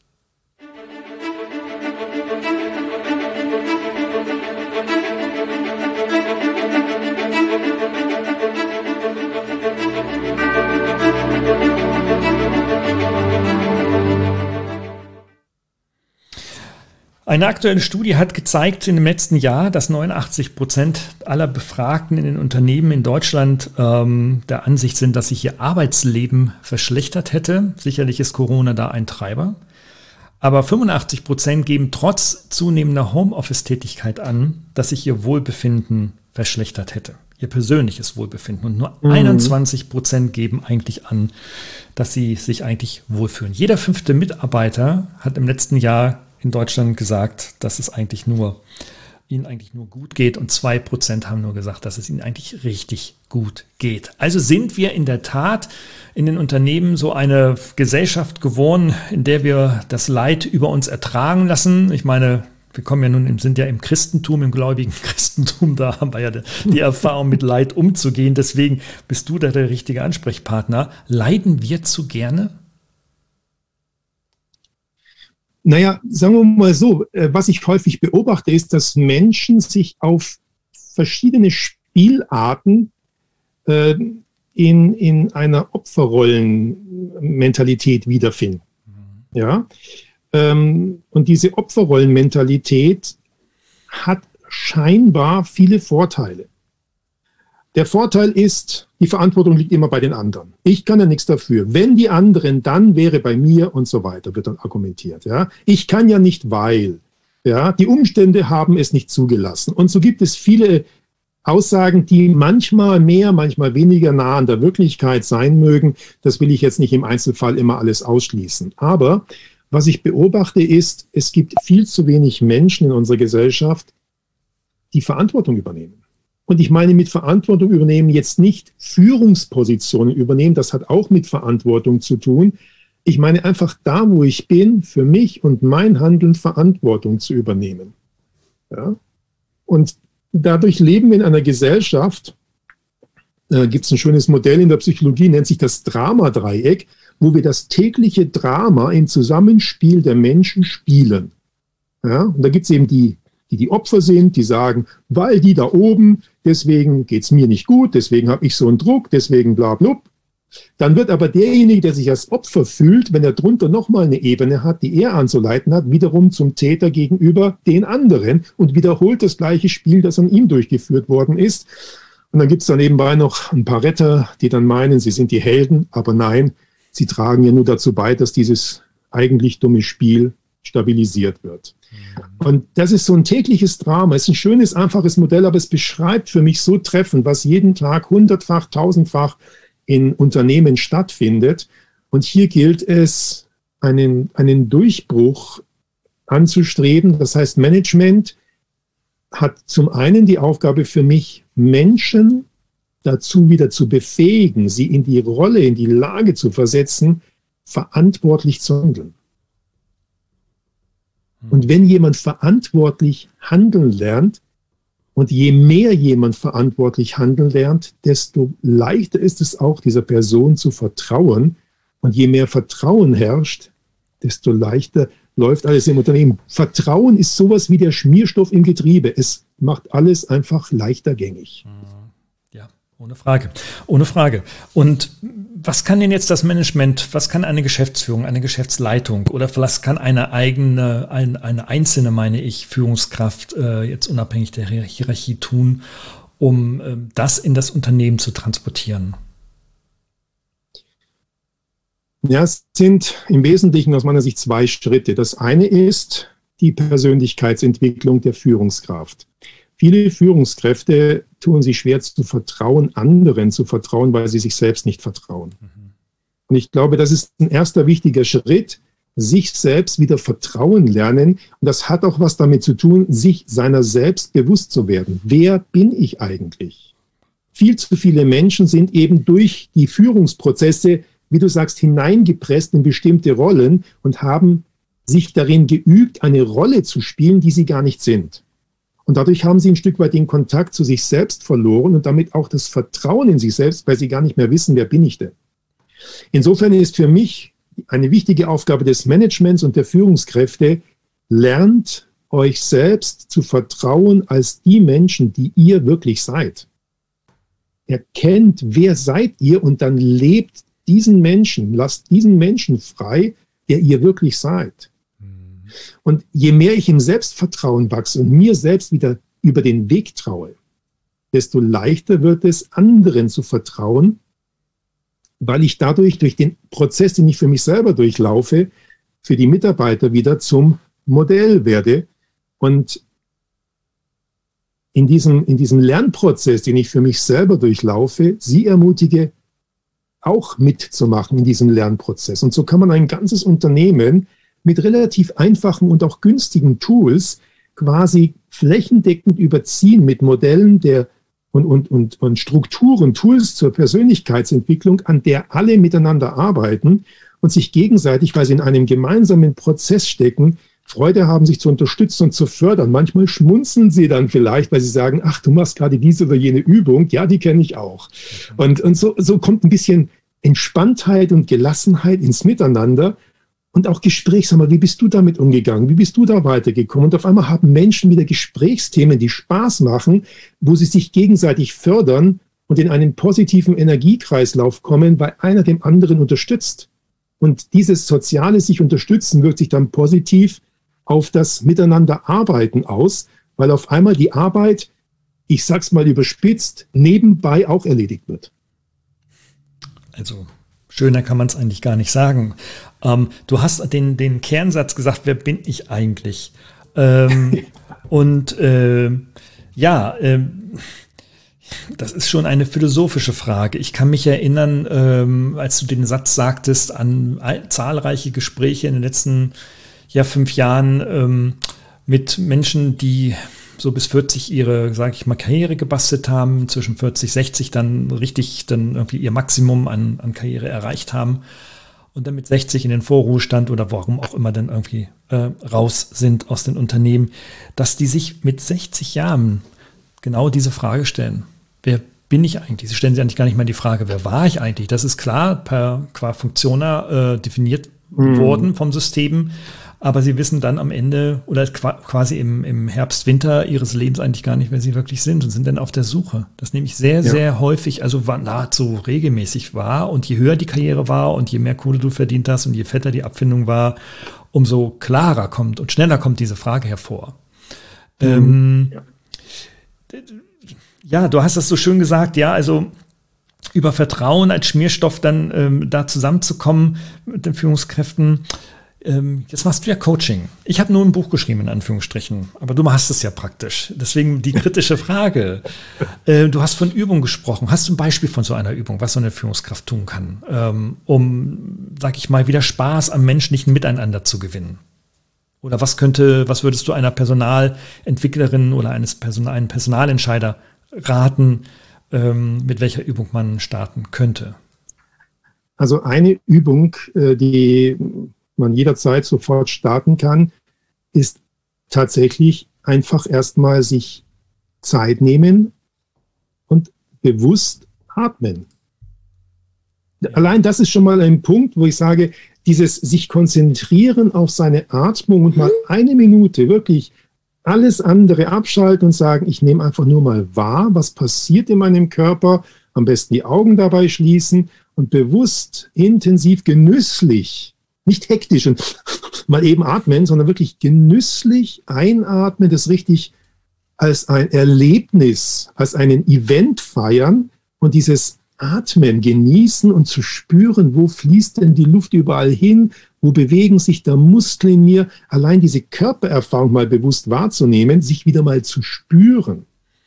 Eine aktuelle Studie hat gezeigt in dem letzten Jahr, dass neunundachtzig Prozent aller Befragten in den Unternehmen in Deutschland ähm, der Ansicht sind, dass sich ihr Arbeitsleben verschlechtert hätte. Sicherlich ist Corona da ein Treiber. Aber fünfundachtzig Prozent geben trotz zunehmender Homeoffice-Tätigkeit an, dass sich ihr Wohlbefinden verschlechtert hätte. Ihr persönliches Wohlbefinden. Und nur mhm. einundzwanzig Prozent geben eigentlich an, dass sie sich eigentlich wohlfühlen. Jeder fünfte Mitarbeiter hat im letzten Jahr in Deutschland gesagt, dass es eigentlich nur, ihnen eigentlich nur gut geht, und zwei Prozent haben nur gesagt, dass es ihnen eigentlich richtig gut geht. Also sind wir in der Tat in den Unternehmen so eine Gesellschaft geworden, in der wir das Leid über uns ertragen lassen. Ich meine, wir kommen ja nun, sind ja im Christentum, im gläubigen Christentum, da haben wir ja die Erfahrung, mit Leid umzugehen. Deswegen bist du da der richtige Ansprechpartner. Leiden wir zu gerne? Naja, sagen wir mal so, was ich häufig beobachte, ist, dass Menschen sich auf verschiedene Spielarten äh, in, in einer Opferrollenmentalität wiederfinden. Mhm. Ja? Ähm, und diese Opferrollenmentalität hat scheinbar viele Vorteile. Der Vorteil ist, die Verantwortung liegt immer bei den anderen. Ich kann ja nichts dafür. Wenn die anderen, dann wäre bei mir und so weiter, wird dann argumentiert. Ja? Ich kann ja nicht, weil. Ja? Die Umstände haben es nicht zugelassen. Und so gibt es viele Aussagen, die manchmal mehr, manchmal weniger nah an der Wirklichkeit sein mögen. Das will ich jetzt nicht im Einzelfall immer alles ausschließen. Aber was ich beobachte ist, es gibt viel zu wenig Menschen in unserer Gesellschaft, die Verantwortung übernehmen. Und ich meine mit Verantwortung übernehmen jetzt nicht Führungspositionen übernehmen, das hat auch mit Verantwortung zu tun. Ich meine einfach da, wo ich bin, für mich und mein Handeln Verantwortung zu übernehmen. Ja? Und dadurch leben wir in einer Gesellschaft, äh, gibt es ein schönes Modell in der Psychologie, nennt sich das Dramadreieck, wo wir das tägliche Drama im Zusammenspiel der Menschen spielen. Ja? Und da gibt es eben die die die Opfer sind, die sagen, weil die da oben, deswegen geht es mir nicht gut, deswegen habe ich so einen Druck, deswegen bla bla. Dann wird aber derjenige, der sich als Opfer fühlt, wenn er drunter nochmal eine Ebene hat, die er anzuleiten hat, wiederum zum Täter gegenüber den anderen und wiederholt das gleiche Spiel, das an ihm durchgeführt worden ist. Und dann gibt es da nebenbei noch ein paar Retter, die dann meinen, sie sind die Helden, aber nein, sie tragen ja nur dazu bei, dass dieses eigentlich dumme Spiel stabilisiert wird. Mhm. Und das ist so ein tägliches Drama. Es ist ein schönes, einfaches Modell, aber es beschreibt für mich so treffend, was jeden Tag hundertfach, tausendfach in Unternehmen stattfindet. Und hier gilt es, einen, einen Durchbruch anzustreben. Das heißt, Management hat zum einen die Aufgabe für mich, Menschen dazu wieder zu befähigen, sie in die Rolle, in die Lage zu versetzen, verantwortlich zu handeln. Und wenn jemand verantwortlich handeln lernt, und je mehr jemand verantwortlich handeln lernt, desto leichter ist es auch, dieser Person zu vertrauen. Und je mehr Vertrauen herrscht, desto leichter läuft alles im Unternehmen. Vertrauen ist sowas wie der Schmierstoff im Getriebe. Es macht alles einfach leichter gängig. Ja, ohne Frage. Ohne Frage. Und was kann denn jetzt das Management, was kann eine Geschäftsführung, eine Geschäftsleitung oder was kann eine eigene, ein, eine einzelne, meine ich, Führungskraft äh, jetzt unabhängig der Hierarchie tun, um äh, das in das Unternehmen zu transportieren? Ja, es sind im Wesentlichen aus meiner Sicht zwei Schritte. Das eine ist die Persönlichkeitsentwicklung der Führungskraft. Viele Führungskräfte tun sich schwer zu vertrauen, anderen zu vertrauen, weil sie sich selbst nicht vertrauen. Mhm. Und ich glaube, das ist ein erster wichtiger Schritt, sich selbst wieder vertrauen lernen. Und das hat auch was damit zu tun, sich seiner selbst bewusst zu werden. Wer bin ich eigentlich? Viel zu viele Menschen sind eben durch die Führungsprozesse, wie du sagst, hineingepresst in bestimmte Rollen und haben sich darin geübt, eine Rolle zu spielen, die sie gar nicht sind. Und dadurch haben sie ein Stück weit den Kontakt zu sich selbst verloren und damit auch das Vertrauen in sich selbst, weil sie gar nicht mehr wissen, wer bin ich denn. Insofern ist für mich eine wichtige Aufgabe des Managements und der Führungskräfte, lernt euch selbst zu vertrauen als die Menschen, die ihr wirklich seid. Erkennt, wer seid ihr und dann lebt diesen Menschen, lasst diesen Menschen frei, der ihr wirklich seid. Mhm. Und je mehr ich im Selbstvertrauen wachse und mir selbst wieder über den Weg traue, desto leichter wird es, anderen zu vertrauen, weil ich dadurch durch den Prozess, den ich für mich selber durchlaufe, für die Mitarbeiter wieder zum Modell werde. Und in diesem, in diesem Lernprozess, den ich für mich selber durchlaufe, sie ermutige, auch mitzumachen in diesem Lernprozess. Und so kann man ein ganzes Unternehmen mit relativ einfachen und auch günstigen Tools quasi flächendeckend überziehen mit Modellen der und, und, und, und Strukturen, Tools zur Persönlichkeitsentwicklung, an der alle miteinander arbeiten und sich gegenseitig, weil sie in einem gemeinsamen Prozess stecken, Freude haben, sich zu unterstützen und zu fördern. Manchmal schmunzeln sie dann vielleicht, weil sie sagen, ach, du machst gerade diese oder jene Übung. Ja, die kenne ich auch. Und, und so, so kommt ein bisschen Entspanntheit und Gelassenheit ins Miteinander und auch Gespräch. Sag mal, wie bist du damit umgegangen? Wie bist du da weitergekommen? Und auf einmal haben Menschen wieder Gesprächsthemen, die Spaß machen, wo sie sich gegenseitig fördern und in einen positiven Energiekreislauf kommen, weil einer dem anderen unterstützt. Und dieses soziale sich unterstützen wirkt sich dann positiv auf das Miteinanderarbeiten aus, weil auf einmal die Arbeit, ich sag's mal überspitzt, nebenbei auch erledigt wird. Also schöner kann man es eigentlich gar nicht sagen. Ähm, du hast den, den Kernsatz gesagt, wer bin ich eigentlich? Ähm, und äh, ja, äh, das ist schon eine philosophische Frage. Ich kann mich erinnern, ähm, als du den Satz sagtest, an zahlreiche Gespräche in den letzten ja, fünf Jahren ähm, mit Menschen, die so bis vierzig ihre, sage ich mal, Karriere gebastelt haben, zwischen vierzig, sechzig dann richtig dann irgendwie ihr Maximum an, an Karriere erreicht haben und dann mit sechzig in den Vorruhestand oder warum auch immer dann irgendwie äh, raus sind aus den Unternehmen, dass die sich mit sechzig Jahren genau diese Frage stellen. Wer bin ich eigentlich? Sie stellen sich eigentlich gar nicht mal die Frage, wer war ich eigentlich? Das ist klar, per qua Functiona äh, definiert mhm. worden vom System, aber sie wissen dann am Ende oder quasi im, im Herbst, Winter ihres Lebens eigentlich gar nicht, wer sie wirklich sind und sind dann auf der Suche. Das nehme ich sehr, ja. sehr häufig, also nahezu regelmäßig wahr. Und je höher die Karriere war und je mehr Kohle du verdient hast und je fetter die Abfindung war, umso klarer kommt und schneller kommt diese Frage hervor. Mhm. Ähm, ja. Ja, du hast das so schön gesagt, ja, also über Vertrauen als Schmierstoff dann ähm, da zusammenzukommen mit den Führungskräften. Ähm, jetzt machst du ja Coaching. Ich habe nur ein Buch geschrieben, in Anführungsstrichen, aber du machst es ja praktisch. Deswegen die kritische Frage. Äh, du hast von Übung gesprochen. Hast du ein Beispiel von so einer Übung, was so eine Führungskraft tun kann, ähm, um, sag ich mal, wieder Spaß am menschlichen Miteinander zu gewinnen? Oder was könnte, was würdest du einer Personalentwicklerin oder eines Person, einem Personalentscheider raten, ähm, mit welcher Übung man starten könnte? Also eine Übung, äh, die man jederzeit sofort starten kann, ist tatsächlich einfach erstmal sich Zeit nehmen und bewusst atmen. Ja. Allein das ist schon mal ein Punkt, wo ich sage, dieses sich konzentrieren auf seine Atmung und mal eine Minute wirklich alles andere abschalten und sagen, ich nehme einfach nur mal wahr, was passiert in meinem Körper, am besten die Augen dabei schließen und bewusst, intensiv, genüsslich, nicht hektisch und mal eben atmen, sondern wirklich genüsslich einatmen, das richtig als ein Erlebnis, als einen Event feiern und dieses Atmen genießen und zu spüren, wo fließt denn die Luft überall hin, wo bewegen sich da Muskeln in mir, allein diese Körpererfahrung mal bewusst wahrzunehmen, sich wieder mal zu spüren.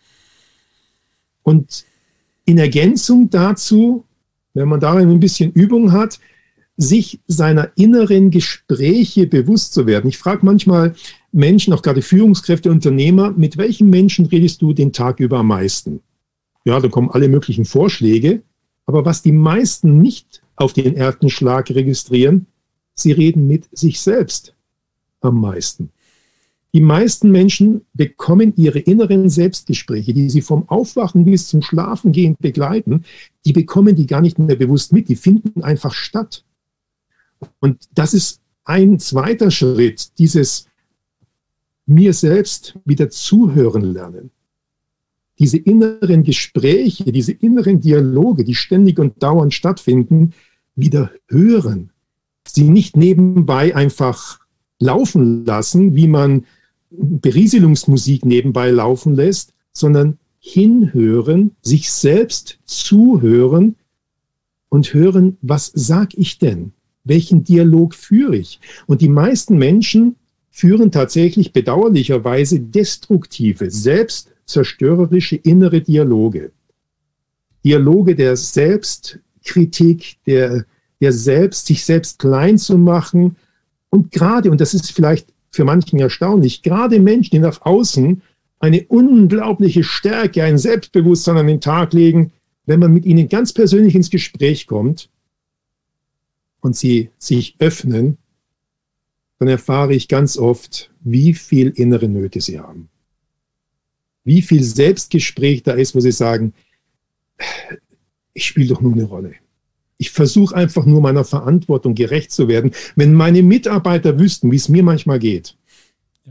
Und in Ergänzung dazu, wenn man darin ein bisschen Übung hat, sich seiner inneren Gespräche bewusst zu werden. Ich frage manchmal Menschen, auch gerade Führungskräfte, Unternehmer, mit welchen Menschen redest du den Tag über am meisten? Ja, da kommen alle möglichen Vorschläge. Aber was die meisten nicht auf den ersten Schlag registrieren, sie reden mit sich selbst am meisten. Die meisten Menschen bekommen ihre inneren Selbstgespräche, die sie vom Aufwachen bis zum Schlafengehen begleiten, die bekommen die gar nicht mehr bewusst mit, die finden einfach statt. Und das ist ein zweiter Schritt, dieses mir selbst wieder zuhören lernen. Diese inneren Gespräche, diese inneren Dialoge, die ständig und dauernd stattfinden, wieder hören. Sie nicht nebenbei einfach laufen lassen, wie man Berieselungsmusik nebenbei laufen lässt, sondern hinhören, sich selbst zuhören und hören, was sag ich denn? Welchen Dialog führe ich? Und die meisten Menschen führen tatsächlich bedauerlicherweise destruktive, selbstzerstörerische innere Dialoge. Dialoge der Selbstkritik, der, der Selbst, sich selbst klein zu machen. Und gerade, und das ist vielleicht für manchen erstaunlich, gerade Menschen, die nach außen eine unglaubliche Stärke, ein Selbstbewusstsein an den Tag legen, wenn man mit ihnen ganz persönlich ins Gespräch kommt und sie sich öffnen, dann erfahre ich ganz oft, wie viel innere Nöte sie haben. Wie viel Selbstgespräch da ist, wo sie sagen, ich spiele doch nur eine Rolle. Ich versuche einfach nur meiner Verantwortung gerecht zu werden. Wenn meine Mitarbeiter wüssten, wie es mir manchmal geht. Ja.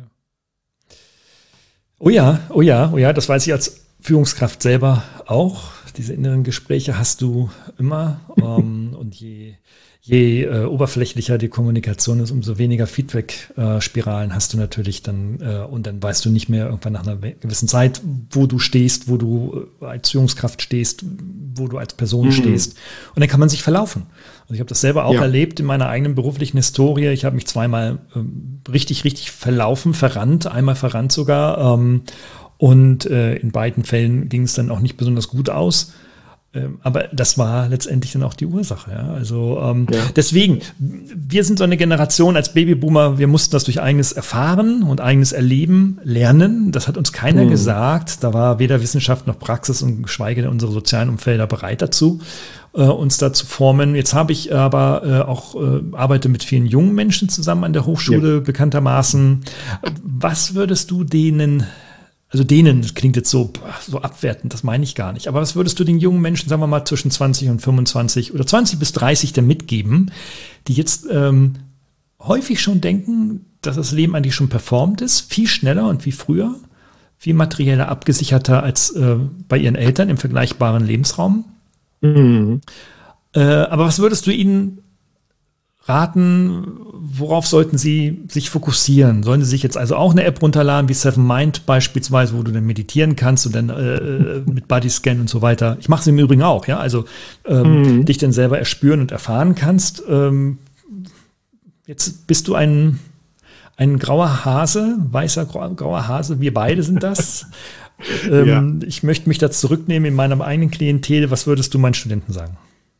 Oh ja, oh ja, oh ja, das weiß ich als Führungskraft selber auch. Diese inneren Gespräche hast du immer. ähm, und je, je äh, oberflächlicher die Kommunikation ist, umso weniger Feedback-Spiralen äh, hast du natürlich dann. Äh, und dann weißt du nicht mehr irgendwann nach einer gewissen Zeit, wo du stehst, wo du äh, als Führungskraft stehst, wo du als Person mhm. stehst. Und dann kann man sich verlaufen. Und ich habe das selber auch ja. erlebt in meiner eigenen beruflichen Historie. Ich habe mich zweimal ähm, richtig, richtig verlaufen, verrannt, einmal verrannt sogar. Ähm, Und äh, in beiden Fällen ging es dann auch nicht besonders gut aus. Ähm, aber das war letztendlich dann auch die Ursache. Ja? Also ähm, ja. deswegen, wir sind so eine Generation als Babyboomer, wir mussten das durch eigenes Erfahren und eigenes Erleben lernen. Das hat uns keiner mhm. gesagt. Da war weder Wissenschaft noch Praxis und geschweige denn unsere sozialen Umfelder bereit dazu, äh, uns da zu formen. Jetzt habe ich aber äh, auch, äh, arbeite mit vielen jungen Menschen zusammen an der Hochschule, ja. bekanntermaßen. Was würdest du denen Also denen, das klingt jetzt so, so abwertend, das meine ich gar nicht. Aber was würdest du den jungen Menschen, sagen wir mal, zwischen zwanzig und fünfundzwanzig oder zwanzig bis dreißig denn mitgeben, die jetzt ähm, häufig schon denken, dass das Leben eigentlich schon performt ist, viel schneller und wie früher, viel materieller abgesicherter als äh, bei ihren Eltern im vergleichbaren Lebensraum? Mhm. Äh, aber was würdest du ihnen raten, worauf sollten Sie sich fokussieren? Sollen Sie sich jetzt also auch eine App runterladen, wie Seven Mind beispielsweise, wo du dann meditieren kannst und dann äh, mit Bodyscan und so weiter. Ich mache es im Übrigen auch, ja, also ähm, mhm. dich dann selber erspüren und erfahren kannst. Ähm, jetzt bist du ein, ein grauer Hase, weißer grauer Hase, wir beide sind das. ähm, ja. Ich möchte mich da zurücknehmen in meinem eigenen Klientel. Was würdest du meinen Studenten sagen?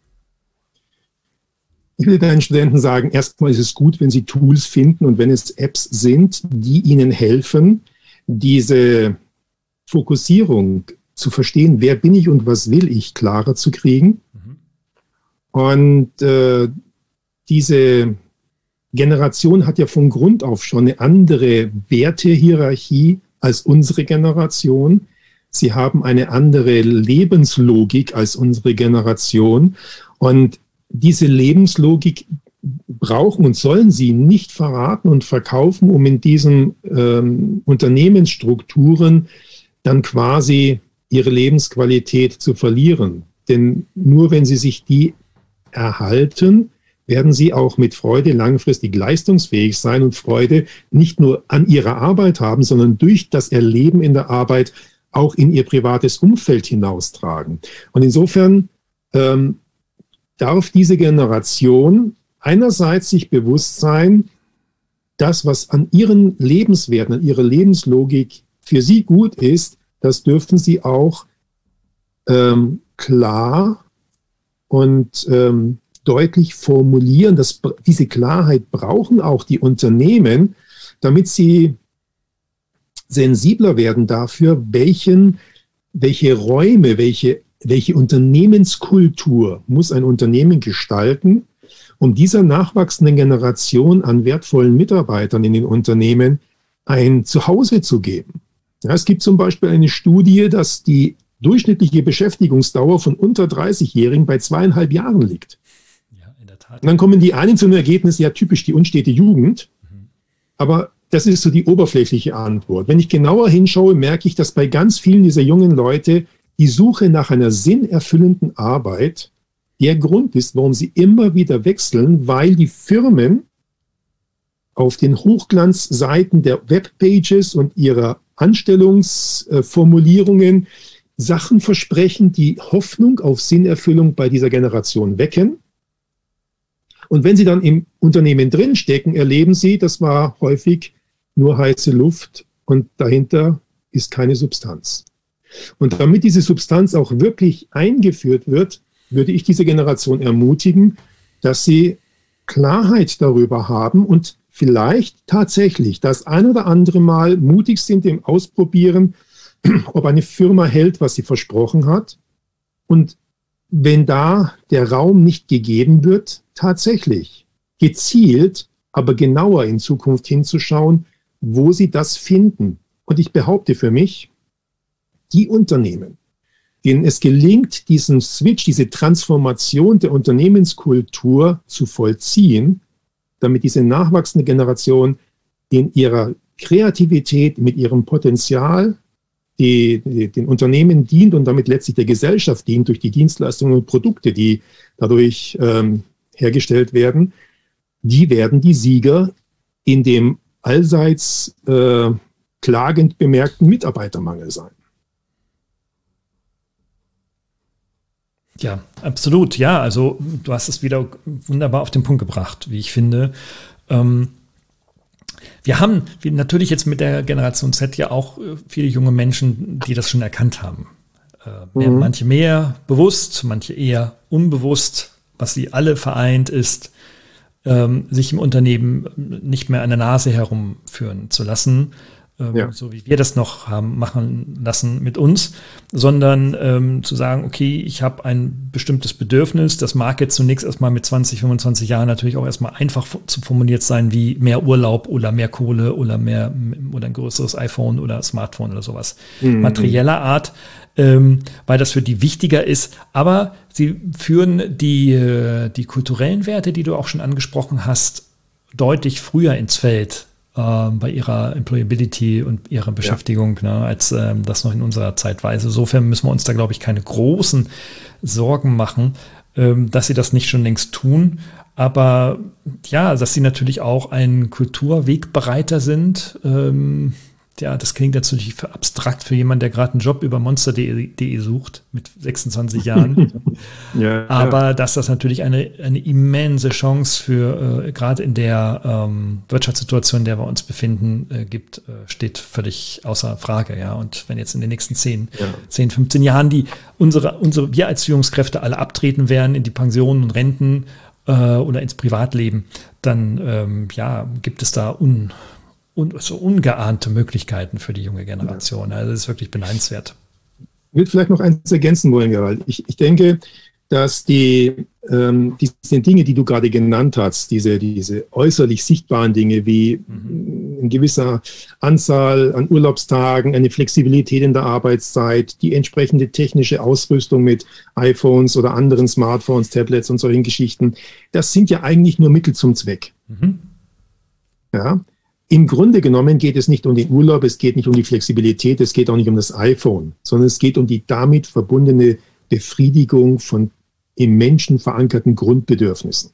Ich will deinen Studenten sagen, erstmal ist es gut, wenn sie Tools finden und wenn es Apps sind, die ihnen helfen, diese Fokussierung zu verstehen, wer bin ich und was will ich, klarer zu kriegen. Mhm. Und äh, diese Generation hat ja von Grund auf schon eine andere Wertehierarchie als unsere Generation. Sie haben eine andere Lebenslogik als unsere Generation. Und diese Lebenslogik brauchen und sollen sie nicht verraten und verkaufen, um in diesen ähm, Unternehmensstrukturen dann quasi ihre Lebensqualität zu verlieren. Denn nur wenn sie sich die erhalten, werden sie auch mit Freude langfristig leistungsfähig sein und Freude nicht nur an ihrer Arbeit haben, sondern durch das Erleben in der Arbeit auch in ihr privates Umfeld hinaustragen. Und insofern ähm, darf diese Generation einerseits sich bewusst sein, das, was an ihren Lebenswerten, an ihrer Lebenslogik für sie gut ist, das dürfen sie auch ähm, klar und ähm, deutlich formulieren. Das, diese Klarheit brauchen auch die Unternehmen, damit sie sensibler werden dafür, welchen, welche Räume, welche Welche Unternehmenskultur muss ein Unternehmen gestalten, um dieser nachwachsenden Generation an wertvollen Mitarbeitern in den Unternehmen ein Zuhause zu geben? Ja, es gibt zum Beispiel eine Studie, dass die durchschnittliche Beschäftigungsdauer von unter dreißigjährigen bei zweieinhalb Jahren liegt. Ja, in der Tat. Und dann kommen die einen zu einem Ergebnis, ja typisch die unstete Jugend, mhm. aber das ist so die oberflächliche Antwort. Wenn ich genauer hinschaue, merke ich, dass bei ganz vielen dieser jungen Leute die Suche nach einer sinnerfüllenden Arbeit der Grund ist, warum sie immer wieder wechseln, weil die Firmen auf den Hochglanzseiten der Webpages und ihrer Anstellungsformulierungen Sachen versprechen, die Hoffnung auf Sinnerfüllung bei dieser Generation wecken. Und wenn sie dann im Unternehmen drinstecken, erleben sie, das war häufig nur heiße Luft und dahinter ist keine Substanz. Und damit diese Substanz auch wirklich eingeführt wird, würde ich diese Generation ermutigen, dass sie Klarheit darüber haben und vielleicht tatsächlich das ein oder andere Mal mutig sind im Ausprobieren, ob eine Firma hält, was sie versprochen hat. Und wenn da der Raum nicht gegeben wird, tatsächlich gezielt, aber genauer in Zukunft hinzuschauen, wo sie das finden. Und ich behaupte für mich, die Unternehmen, denen es gelingt, diesen Switch, diese Transformation der Unternehmenskultur zu vollziehen, damit diese nachwachsende Generation in ihrer Kreativität, mit ihrem Potenzial, die, die den Unternehmen dient und damit letztlich der Gesellschaft dient durch die Dienstleistungen und Produkte, die dadurch ähm, hergestellt werden, die werden die Sieger in dem allseits äh, klagend bemerkten Mitarbeitermangel sein. Ja, absolut. Ja, also du hast es wieder wunderbar auf den Punkt gebracht, wie ich finde. Ähm, wir haben wir natürlich jetzt mit der Generation Z ja auch viele junge Menschen, die das schon erkannt haben. Äh, mehr, mhm. Manche mehr bewusst, manche eher unbewusst. Was sie alle vereint ist, ähm, sich im Unternehmen nicht mehr an der Nase herumführen zu lassen, ähm, ja. so wie wir das noch haben machen lassen mit uns, sondern ähm, zu sagen, okay, ich habe ein bestimmtes Bedürfnis, das mag jetzt zunächst erstmal mit zwanzig, fünfundzwanzig Jahren natürlich auch erstmal einfach zu formuliert sein, wie mehr Urlaub oder mehr Kohle oder mehr oder ein größeres iPhone oder Smartphone oder sowas. Mhm. Materieller Art, ähm, weil das für die wichtiger ist, aber sie führen die, die kulturellen Werte, die du auch schon angesprochen hast, deutlich früher ins Feld äh, bei ihrer Employability und ihrer Beschäftigung, ja. ne, als äh, das noch in unserer Zeit war. Also insofern müssen wir uns da, glaube ich, keine großen Sorgen machen, ähm, dass sie das nicht schon längst tun. Aber ja, dass sie natürlich auch ein Kulturwegbereiter sind, ähm, ja, das klingt natürlich für abstrakt für jemanden, der gerade einen Job über monster punkt de sucht mit sechsundzwanzig Jahren. ja, Aber ja. dass das natürlich eine, eine immense Chance für, äh, gerade in der ähm, Wirtschaftssituation, in der wir uns befinden, äh, gibt, äh, steht völlig außer Frage. Ja. Und wenn jetzt in den nächsten zehn, ja. zehn, fünfzehn Jahren die unsere, unsere, wir als Führungskräfte alle abtreten werden in die Pensionen und Renten äh, oder ins Privatleben, dann ähm, ja, gibt es da un und so ungeahnte Möglichkeiten für die junge Generation. Also das ist wirklich beneidenswert. Ich würde vielleicht noch eins ergänzen wollen, Gerald. Ich, ich denke, dass die, ähm, diese Dinge, die du gerade genannt hast, diese, diese äußerlich sichtbaren Dinge wie mhm. eine gewisse Anzahl an Urlaubstagen, eine Flexibilität in der Arbeitszeit, die entsprechende technische Ausrüstung mit iPhones oder anderen Smartphones, Tablets und solchen Geschichten, das sind ja eigentlich nur Mittel zum Zweck. Mhm. Ja. Im Grunde genommen geht es nicht um den Urlaub, es geht nicht um die Flexibilität, es geht auch nicht um das iPhone, sondern es geht um die damit verbundene Befriedigung von im Menschen verankerten Grundbedürfnissen.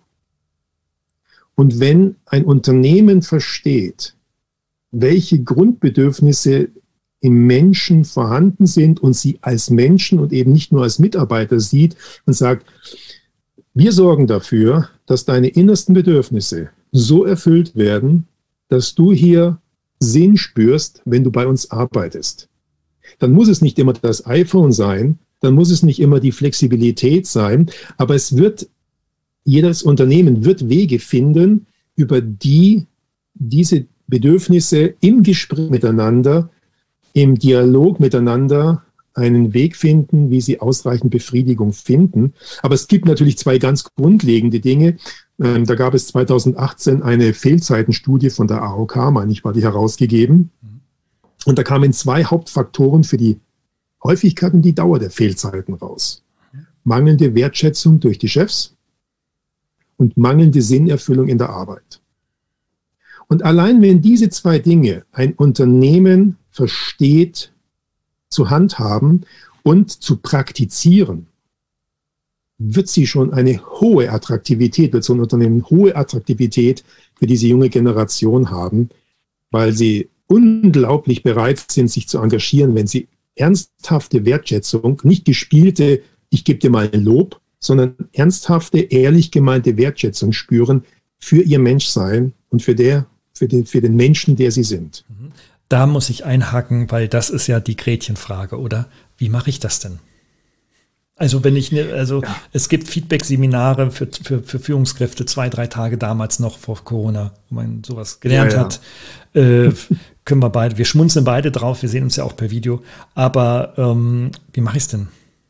Und wenn ein Unternehmen versteht, welche Grundbedürfnisse im Menschen vorhanden sind und sie als Menschen und eben nicht nur als Mitarbeiter sieht und sagt, wir sorgen dafür, dass deine innersten Bedürfnisse so erfüllt werden, dass du hier Sinn spürst, wenn du bei uns arbeitest. Dann muss es nicht immer das iPhone sein, dann muss es nicht immer die Flexibilität sein, aber es wird, jedes Unternehmen wird Wege finden, über die diese Bedürfnisse im Gespräch miteinander, im Dialog miteinander einen Weg finden, wie sie ausreichend Befriedigung finden. Aber es gibt natürlich zwei ganz grundlegende Dinge. Ähm, da gab es zweitausendachtzehn eine Fehlzeitenstudie von der A O K, meine ich, war die herausgegeben. Und da kamen zwei Hauptfaktoren für die Häufigkeit und die Dauer der Fehlzeiten raus. Mangelnde Wertschätzung durch die Chefs und mangelnde Sinnerfüllung in der Arbeit. Und allein wenn diese zwei Dinge ein Unternehmen versteht, zu handhaben und zu praktizieren, wird sie schon eine hohe Attraktivität, wird so ein Unternehmen hohe Attraktivität für diese junge Generation haben, weil sie unglaublich bereit sind, sich zu engagieren, wenn sie ernsthafte Wertschätzung, nicht gespielte, ich gebe dir mal ein Lob, sondern ernsthafte, ehrlich gemeinte Wertschätzung spüren für ihr Menschsein und für, der, für, den, für den Menschen, der sie sind. Da muss ich einhaken, weil das ist ja die Gretchenfrage, oder? Wie mache ich das denn? Also wenn ich, ne, also ja. Es gibt Feedback-Seminare für, für, für Führungskräfte, zwei, drei Tage damals noch vor Corona, wo man sowas gelernt ja, ja. hat. Äh, können wir beide, wir schmunzeln beide drauf, wir sehen uns ja auch per Video. Aber ähm, wie mache ich es denn?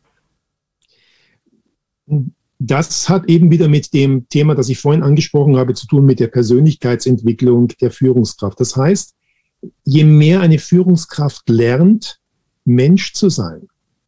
Das hat eben wieder mit dem Thema, das ich vorhin angesprochen habe, zu tun, mit der Persönlichkeitsentwicklung der Führungskraft. Das heißt, je mehr eine Führungskraft lernt, Mensch zu sein,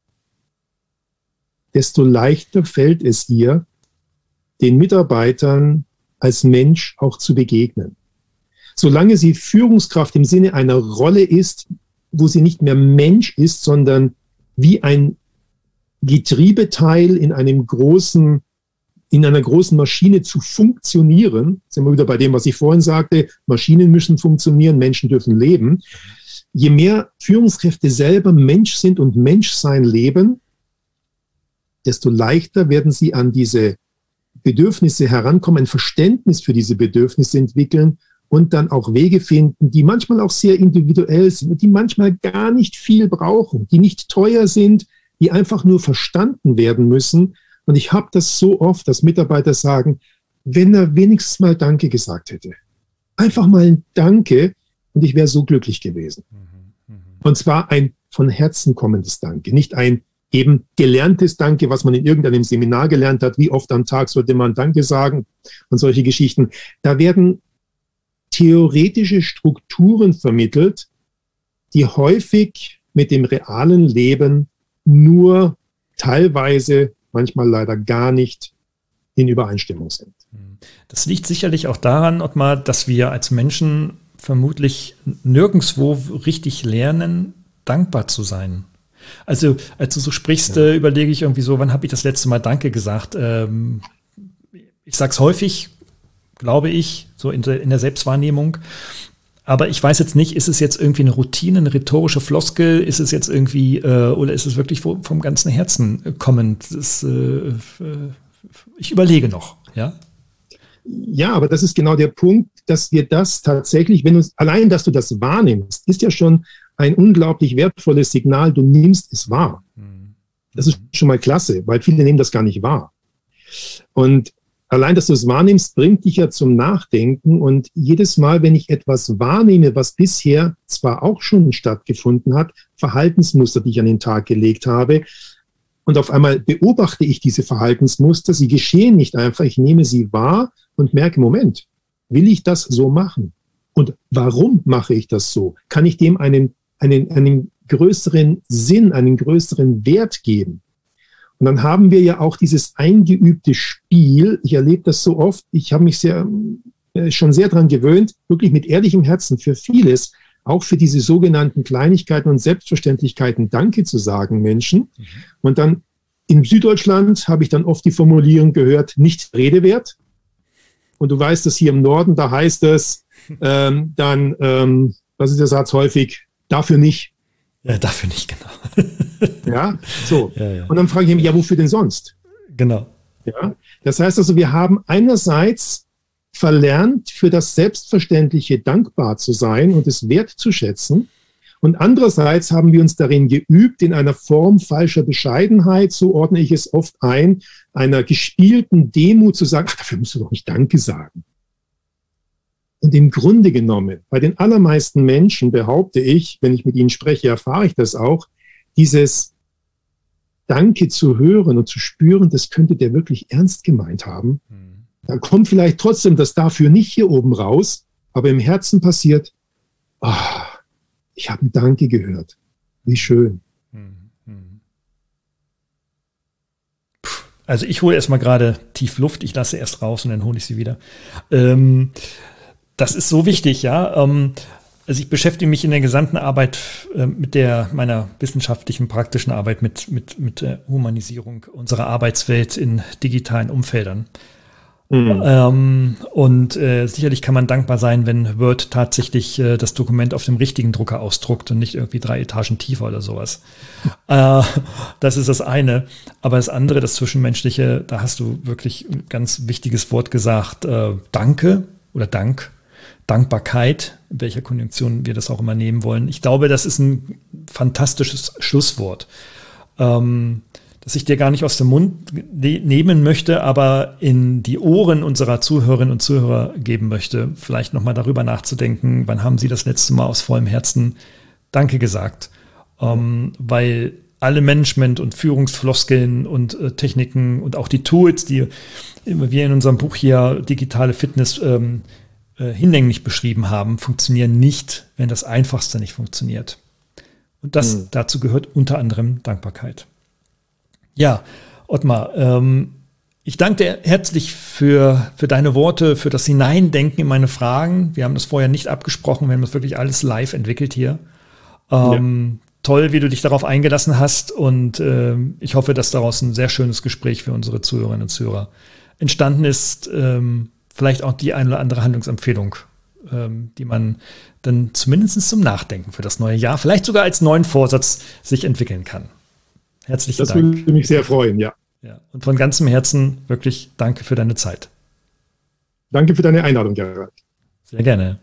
desto leichter fällt es ihr, den Mitarbeitern als Mensch auch zu begegnen. Solange sie Führungskraft im Sinne einer Rolle ist, wo sie nicht mehr Mensch ist, sondern wie ein Getriebeteil in einem großen, in einer großen Maschine zu funktionieren, sind wir wieder bei dem, was ich vorhin sagte, Maschinen müssen funktionieren, Menschen dürfen leben. Je mehr Führungskräfte selber Mensch sind und Menschsein leben, desto leichter werden sie an diese Bedürfnisse herankommen, ein Verständnis für diese Bedürfnisse entwickeln und dann auch Wege finden, die manchmal auch sehr individuell sind, die manchmal gar nicht viel brauchen, die nicht teuer sind, die einfach nur verstanden werden müssen. Und ich habe das so oft, dass Mitarbeiter sagen, wenn er wenigstens mal Danke gesagt hätte. Einfach mal ein Danke und ich wäre so glücklich gewesen. Mhm, mh. Und zwar ein von Herzen kommendes Danke, nicht ein eben gelerntes Danke, was man in irgendeinem Seminar gelernt hat, wie oft am Tag sollte man Danke sagen und solche Geschichten. Da werden theoretische Strukturen vermittelt, die häufig mit dem realen Leben nur teilweise, manchmal leider gar nicht in Übereinstimmung sind. Das liegt sicherlich auch daran, Ottmar, dass wir als Menschen vermutlich nirgendwo richtig lernen, dankbar zu sein. Also als du so sprichst, ja. äh, überlege ich irgendwie so, wann habe ich das letzte Mal Danke gesagt? Ähm, ich sage es häufig, glaube ich, so in der, in der Selbstwahrnehmung. Aber ich weiß jetzt nicht, ist es jetzt irgendwie eine Routine, eine rhetorische Floskel? Ist es jetzt irgendwie, äh, oder ist es wirklich vom, vom ganzen Herzen kommend? Das, äh, ich überlege noch, ja. Ja, aber das ist genau der Punkt, dass wir das tatsächlich, wenn uns, allein, dass du das wahrnimmst, ist ja schon ein unglaublich wertvolles Signal, du nimmst es wahr. Das ist schon mal klasse, weil viele nehmen das gar nicht wahr. Und allein, dass du es wahrnimmst, bringt dich ja zum Nachdenken. Und jedes Mal, wenn ich etwas wahrnehme, was bisher zwar auch schon stattgefunden hat, Verhaltensmuster, die ich an den Tag gelegt habe, und auf einmal beobachte ich diese Verhaltensmuster, sie geschehen nicht einfach, ich nehme sie wahr und merke, Moment, will ich das so machen? Und warum mache ich das so? Kann ich dem einen, einen, einen größeren Sinn, einen größeren Wert geben? Und dann haben wir ja auch dieses eingeübte Spiel. Ich erlebe das so oft. Ich habe mich sehr, äh, schon sehr daran gewöhnt, wirklich mit ehrlichem Herzen für vieles, auch für diese sogenannten Kleinigkeiten und Selbstverständlichkeiten Danke zu sagen, Menschen. Mhm. Und dann in Süddeutschland habe ich dann oft die Formulierung gehört, nicht Rede wert. Und du weißt, dass hier im Norden, da heißt es ähm, dann, ähm, was ist der Satz häufig, dafür nicht. Ja, dafür nicht, genau. Ja, so. Ja, ja. Und dann frage ich mich, ja, wofür denn sonst? Genau. Ja, das heißt also, wir haben einerseits verlernt, für das Selbstverständliche dankbar zu sein und es wertzuschätzen. Und andererseits haben wir uns darin geübt, in einer Form falscher Bescheidenheit, so ordne ich es oft ein, einer gespielten Demut zu sagen, ach, dafür musst du doch nicht Danke sagen. Und im Grunde genommen, bei den allermeisten Menschen behaupte ich, wenn ich mit ihnen spreche, erfahre ich das auch, dieses Danke zu hören und zu spüren, das könnte der wirklich ernst gemeint haben. Mhm. Da kommt vielleicht trotzdem das dafür nicht hier oben raus, aber im Herzen passiert, oh, ich habe ein Danke gehört. Wie schön. Also ich hole erstmal gerade tief Luft, ich lasse erst raus und dann hole ich sie wieder. Ähm, das ist so wichtig, ja. Ähm, also ich beschäftige mich in der gesamten Arbeit äh, mit der meiner wissenschaftlichen, praktischen Arbeit mit, mit, mit der Humanisierung unserer Arbeitswelt in digitalen Umfeldern. Mhm. Ähm, und äh, sicherlich kann man dankbar sein, wenn Word tatsächlich äh, das Dokument auf dem richtigen Drucker ausdruckt und nicht irgendwie drei Etagen tiefer oder sowas. äh, das ist das eine. Aber das andere, das Zwischenmenschliche, da hast du wirklich ein ganz wichtiges Wort gesagt. Äh, Danke oder Dank, Dankbarkeit, in welcher Konjunktion wir das auch immer nehmen wollen. Ich glaube, das ist ein fantastisches Schlusswort. Ähm, das ich dir gar nicht aus dem Mund ne- nehmen möchte, aber in die Ohren unserer Zuhörerinnen und Zuhörer geben möchte, vielleicht nochmal darüber nachzudenken, wann haben sie das letzte Mal aus vollem Herzen Danke gesagt. Ähm, weil alle Management- und Führungsfloskeln und äh, Techniken und auch die Tools, die wir in unserem Buch hier Digitale Fitness ähm, äh, hinlänglich beschrieben haben, funktionieren nicht, wenn das Einfachste nicht funktioniert. Und das hm. dazu gehört unter anderem Dankbarkeit. Ja, Ottmar, ähm, ich danke dir herzlich für, für deine Worte, für das Hineindenken in meine Fragen. Wir haben das vorher nicht abgesprochen, wir haben das wirklich alles live entwickelt hier. Ähm, ja. Toll, wie du dich darauf eingelassen hast und äh, ich hoffe, dass daraus ein sehr schönes Gespräch für unsere Zuhörerinnen und Zuhörer entstanden ist. Ähm, vielleicht auch die eine oder andere Handlungsempfehlung, ähm, die man dann zumindest zum Nachdenken für das neue Jahr, vielleicht sogar als neuen Vorsatz sich entwickeln kann. Herzlichen das Dank. Das würde mich sehr freuen, ja. ja. Und von ganzem Herzen wirklich danke für deine Zeit. Danke für deine Einladung, Gerald. Sehr gerne.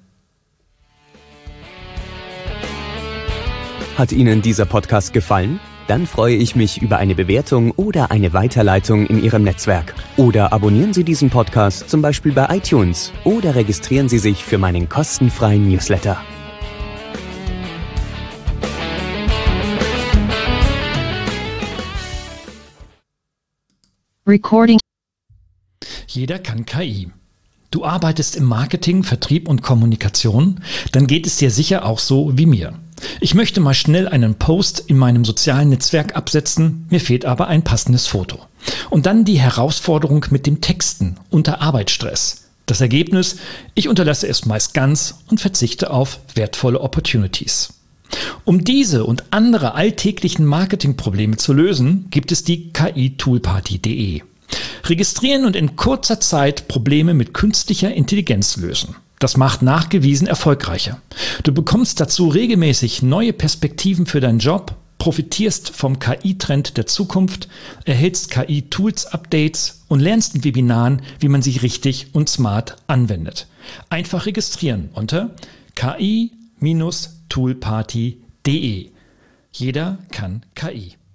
Hat Ihnen dieser Podcast gefallen? Dann freue ich mich über eine Bewertung oder eine Weiterleitung in Ihrem Netzwerk. Oder abonnieren Sie diesen Podcast zum Beispiel bei iTunes oder registrieren Sie sich für meinen kostenfreien Newsletter. Recording. Jeder kann K I. Du arbeitest im Marketing, Vertrieb und Kommunikation, dann geht es dir sicher auch so wie mir. Ich möchte mal schnell einen Post in meinem sozialen Netzwerk absetzen, mir fehlt aber ein passendes Foto. Und dann die Herausforderung mit dem Texten unter Arbeitsstress. Das Ergebnis, ich unterlasse es meist ganz und verzichte auf wertvolle Opportunities. Um diese und andere alltäglichen Marketingprobleme zu lösen, gibt es die K I Toolparty punkt de. Registrieren und in kurzer Zeit Probleme mit künstlicher Intelligenz lösen. Das macht nachgewiesen erfolgreicher. Du bekommst dazu regelmäßig neue Perspektiven für deinen Job, profitierst vom K I-Trend der Zukunft, erhältst K I-Tools-Updates und lernst in Webinaren, wie man sie richtig und smart anwendet. Einfach registrieren unter k i Bindestrich toolparty punkt de. Jeder kann K I.